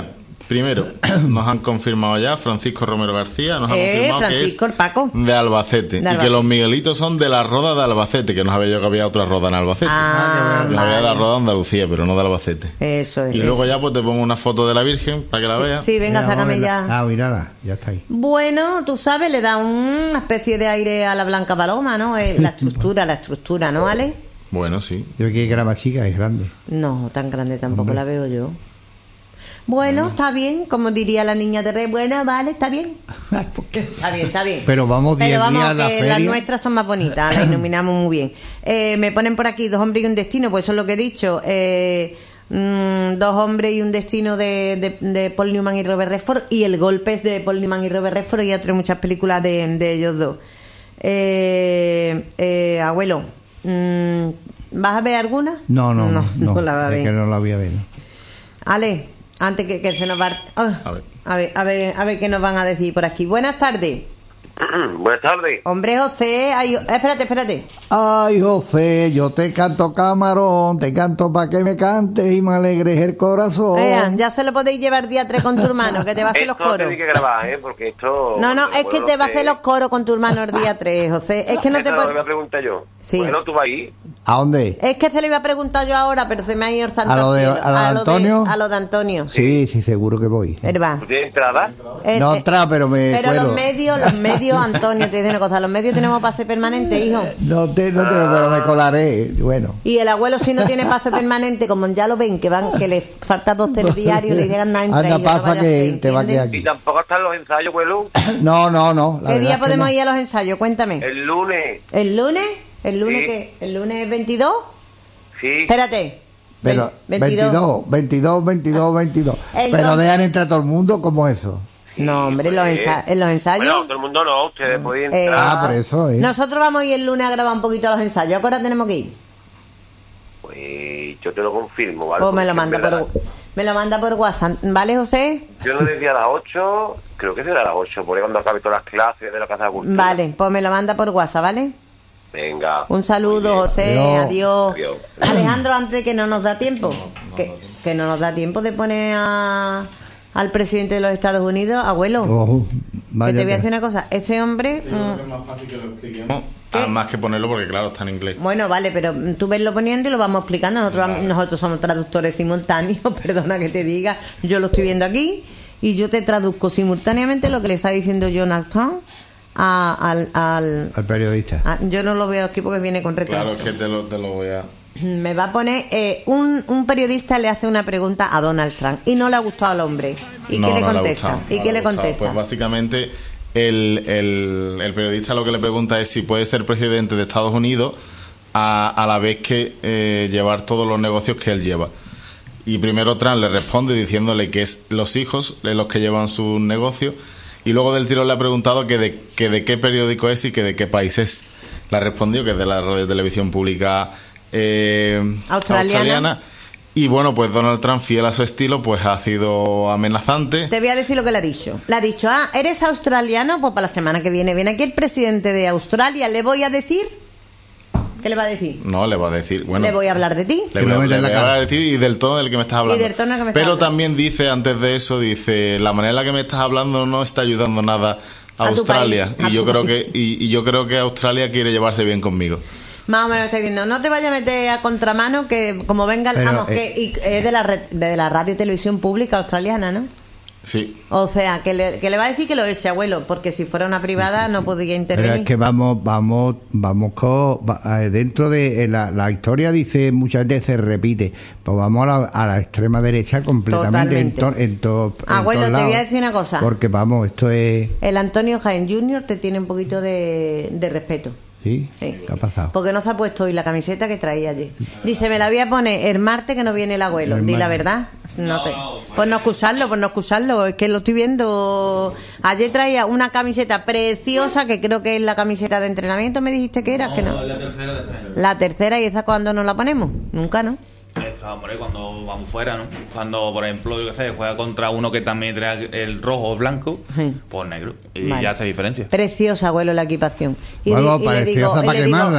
Primero, nos han confirmado ya Francisco Romero García, nos ha Eh, confirmado Francisco, el que Paco. es de Albacete, De y que Albacete. los Miguelitos son de la Roda de Albacete, que no sabía yo que había otra Roda en Albacete. Ah, yo sabía de la vale. Roda de Andalucía, pero no de Albacete. Eso es. Y luego ya pues te pongo una foto de la Virgen para que la veas. Sí, venga, Mira, sácame vamos a ya. verla. Ah, mírala, ya está ahí. Bueno, tú sabes, le da una especie de aire a la Blanca Paloma, ¿no? Eh, La estructura, la estructura, ¿no, Ale? Bueno, sí. Yo creí que era más chica, es grande. No, tan grande tampoco Hombre. la veo yo. Bueno, está bien, como diría la niña de Rey. Bueno, vale, está bien. Está bien, está bien. Pero vamos diez Pero vamos, días a la que las feria. nuestras son más bonitas, las iluminamos muy bien. Eh, me ponen por aquí dos hombres y un destino, pues eso es lo que he dicho. Eh, mm, dos hombres y un destino de, de, de Paul Newman y Robert Redford, y El golpe es de Paul Newman y Robert Redford, y otras muchas películas de, de ellos dos. Eh, eh, abuelo, mm, ¿vas a ver alguna? No, no, no. no, no la va a es ver. que no la voy a ver. ¿no? Ale, antes que, que se nos va... Ah, A ver. a ver, a ver, a ver qué nos van a decir por aquí. Buenas tardes. Buenas tardes. Hombre, José, ay, espérate, espérate. Ay, José, yo te canto camarón, te canto pa' que me cantes y me alegres el corazón. Vean, ya se lo podéis llevar día tres con tu hermano, que te va a hacer los Esto coros. tiene que grabar, ¿eh? Porque esto... No, no, es que bueno, te va a sé. hacer los coros con tu hermano el día tres, José. Es que no te Esa es lo que puedo... me pregunté yo. Sí. Bueno, tú vas ahí. ¿A dónde? Es que se le iba a preguntar yo ahora, pero se me ha ido el santo ¿A lo de- al cielo. a lo de A lo Antonio? a lo de Antonio. Sí, sí, seguro que voy. Herba. ¿Tú tienes entrada? Eh, No eh, entra, pero me Pero cuelo. los medios, los medios, Antonio, te dice una cosa, los medios tenemos pase permanente, hijo. No te, no te, pero me colaré. Bueno. Y el abuelo, si no tiene pase permanente, como ya lo ven, que van, que le falta dos telediarios, le digan nada entre Anda, ellos, no pasa vaya a que ser, te va a ¿entiendes? quedar Y aquí. tampoco están los ensayos, abuelo. No, no, no. la ¿Qué verdad día es que podemos no. ir a los ensayos? Cuéntame. El lunes. ¿El lunes? ¿El lunes Sí. qué? ¿El lunes es veintidós? Sí. Espérate. Pero Ve- veintidós, veintidós, veintidós, veintidós. El Pero dos. dejan entrar a todo el mundo como eso. No, hombre, los Pues, ensa- en los ensayos. Bueno, todo el mundo no, ustedes pueden Eh, entrar. Ah, por eso, ¿eh? Nosotros vamos a ir el lunes a grabar un poquito los ensayos. ¿A qué hora tenemos que ir? Pues yo te lo confirmo, ¿vale? Pues me lo Porque manda en verdad, por, me lo manda por WhatsApp. ¿Vale, José? Yo no decía a las ocho, creo que será a las ocho, por ahí cuando acabe todas las clases de la Casa de Cultura. Vale, pues me lo manda por WhatsApp, ¿vale? Venga. Un saludo, Muy bien. José. Adiós. Adiós. Alejandro, antes que no nos da tiempo. que, que no nos da tiempo de poner a, al presidente de los Estados Unidos, abuelo. Ojo, que vaya te voy a que- decir una cosa. Ese hombre... mm, Es más fácil que lo expliquemos. Además que ponerlo porque, claro, está en inglés. Bueno, vale, pero tú veslo poniendo y lo vamos explicando. Nosotros, nosotros somos traductores simultáneos, perdona que te diga. Yo lo estoy viendo aquí y yo te traduzco simultáneamente lo que le está diciendo Donald Trump a- al... al Al periodista. a- yo no lo veo aquí porque viene con retraso. Claro, es que te lo, te lo voy a... Me va a poner... eh, un, un periodista le hace una pregunta a Donald Trump y no le ha gustado al hombre. ¿Y No, qué le no le ha contesta? gustado, ¿Y no qué le ha gustado. contesta? Pues básicamente el, el, el periodista lo que le pregunta es si puede ser presidente de Estados Unidos a, a la vez que eh, llevar todos los negocios que él lleva. Y primero Trump le responde diciéndole que es los hijos de los que llevan sus negocios, y luego del tiro le ha preguntado que de, que de qué periódico es y que de qué país es. Le ha respondido que es de la radio y televisión pública eh, Australiana. australiana. Y bueno, pues Donald Trump, fiel a su estilo, pues ha sido amenazante. Te voy a decir lo que le ha dicho. Le ha dicho, ah, ¿eres australiano? Pues para la semana que viene viene aquí el presidente de Australia. ¿Le voy a decir? ¿Qué le va a decir? No, le va a decir, bueno, Le voy a hablar de ti. le Que voy, lo a- meta le en la voy a cara. hablar de ti y del tono del que me estás hablando. Y del tono que me estás Pero hablando. también dice, antes de eso, dice, la manera en la que me estás hablando no está ayudando nada a, A tu Australia. país, a y yo tu creo país. que y, y yo creo que Australia quiere llevarse bien conmigo. Más o menos está diciendo, no te vayas a meter a contramano, que como venga, el- Pero, vamos, eh, que y es de la, red- de la radio y televisión pública australiana, ¿no? Sí. O sea, que le, que le va a decir que lo es, abuelo, porque si fuera una privada no podría intervenir. Pero es que vamos, vamos, vamos con, va- eh, dentro de eh, la, la historia dice muchas veces se repite, pues vamos a la, a la extrema derecha completamente en, Totalmente. to- en, to- en Abuelo, todos te voy a lados. decir una cosa. Porque vamos, esto es, El Antonio Jaén junior te tiene un poquito de, de respeto. ¿sí? Sí. ¿Qué ha pasado? Porque no se ha puesto hoy la camiseta que traía ayer. Dice, me la voy a poner el martes que no viene el abuelo. El Di la martes. verdad. No te... Pues no excusarlo, pues no excusarlo. Es que lo estoy viendo. Ayer traía una camiseta preciosa, que creo que es la camiseta de entrenamiento, me dijiste que era, que no. la tercera de este año. La tercera, ¿y esa cuándo nos la ponemos? Nunca, ¿no? Esa, hombre, cuando vamos fuera, ¿no? Cuando, por ejemplo, yo qué sé, juega contra uno que también trae el rojo o blanco, Sí. pues negro. Y Vale. ya hace diferencia. Preciosa, abuelo, la equipación. Y, Bueno, di- y le digo, preciosa y para le digo, quemarla, ¿no?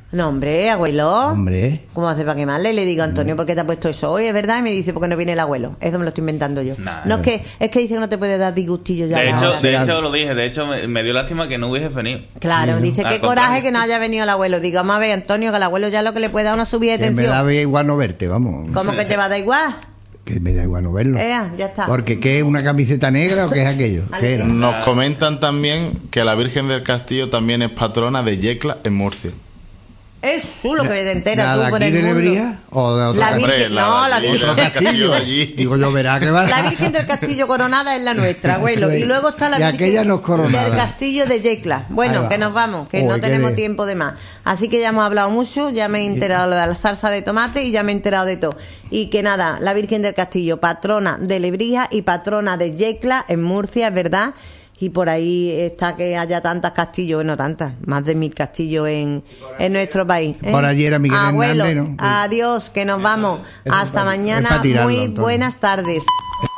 No, hombre, abuelo. Hombre. ¿Cómo hace para quemarle? Y le digo, Antonio, ¿por qué te ha puesto eso hoy? ¿Es verdad? Y me dice, ¿por qué no viene el abuelo? Eso me lo estoy inventando yo. Nah, no, es que es que dice que no te puede dar disgustillo ya. De ahora. hecho, de hecho lo dije, de hecho me, me dio lástima que no hubiese venido. Claro, Sí, dice, al qué contrario. coraje que no haya venido el abuelo. Digo, vamos a ver, Antonio, que el abuelo ya lo que le puede dar una subida de Que me tensión. da igual no verte, vamos. ¿Cómo que te va a dar igual? Que me da igual no verlo. Ea, ya está. Porque ¿qué es una camiseta negra o qué es aquello? ¿Qué era? Nos comentan también que la Virgen del Castillo también es patrona de Yecla en Murcia. Es chulo que te enteras ¿La tú de por aquí el de mundo. Lebría? ¿O de otra La parte? Virgen, Hombre, la no, de la allí, Virgen la del del Castillo Castillo. de allí. Digo yo, verá que va. La Virgen del Castillo Coronada es la nuestra, abuelo. Y luego está la Y Virgen aquella no es coronada. del Castillo de Yecla. Ahí Bueno, va. que nos vamos, que Uy, no qué tenemos bien. tiempo de más. Así que ya hemos hablado mucho, ya me he enterado de la salsa de tomate y ya me he enterado de todo. Y que nada, la Virgen del Castillo, patrona de Lebrija y patrona de Yecla en Murcia, es verdad. Y por ahí está que haya tantas castillos, bueno, tantas, más de mil castillos en, en nuestro país. ¿eh? Por allí era Miguel Abuelo, Hernández, ¿no? adiós, que nos vamos. Eso es Hasta pa- es mañana. pa tirarlo, Muy Antonio. buenas tardes.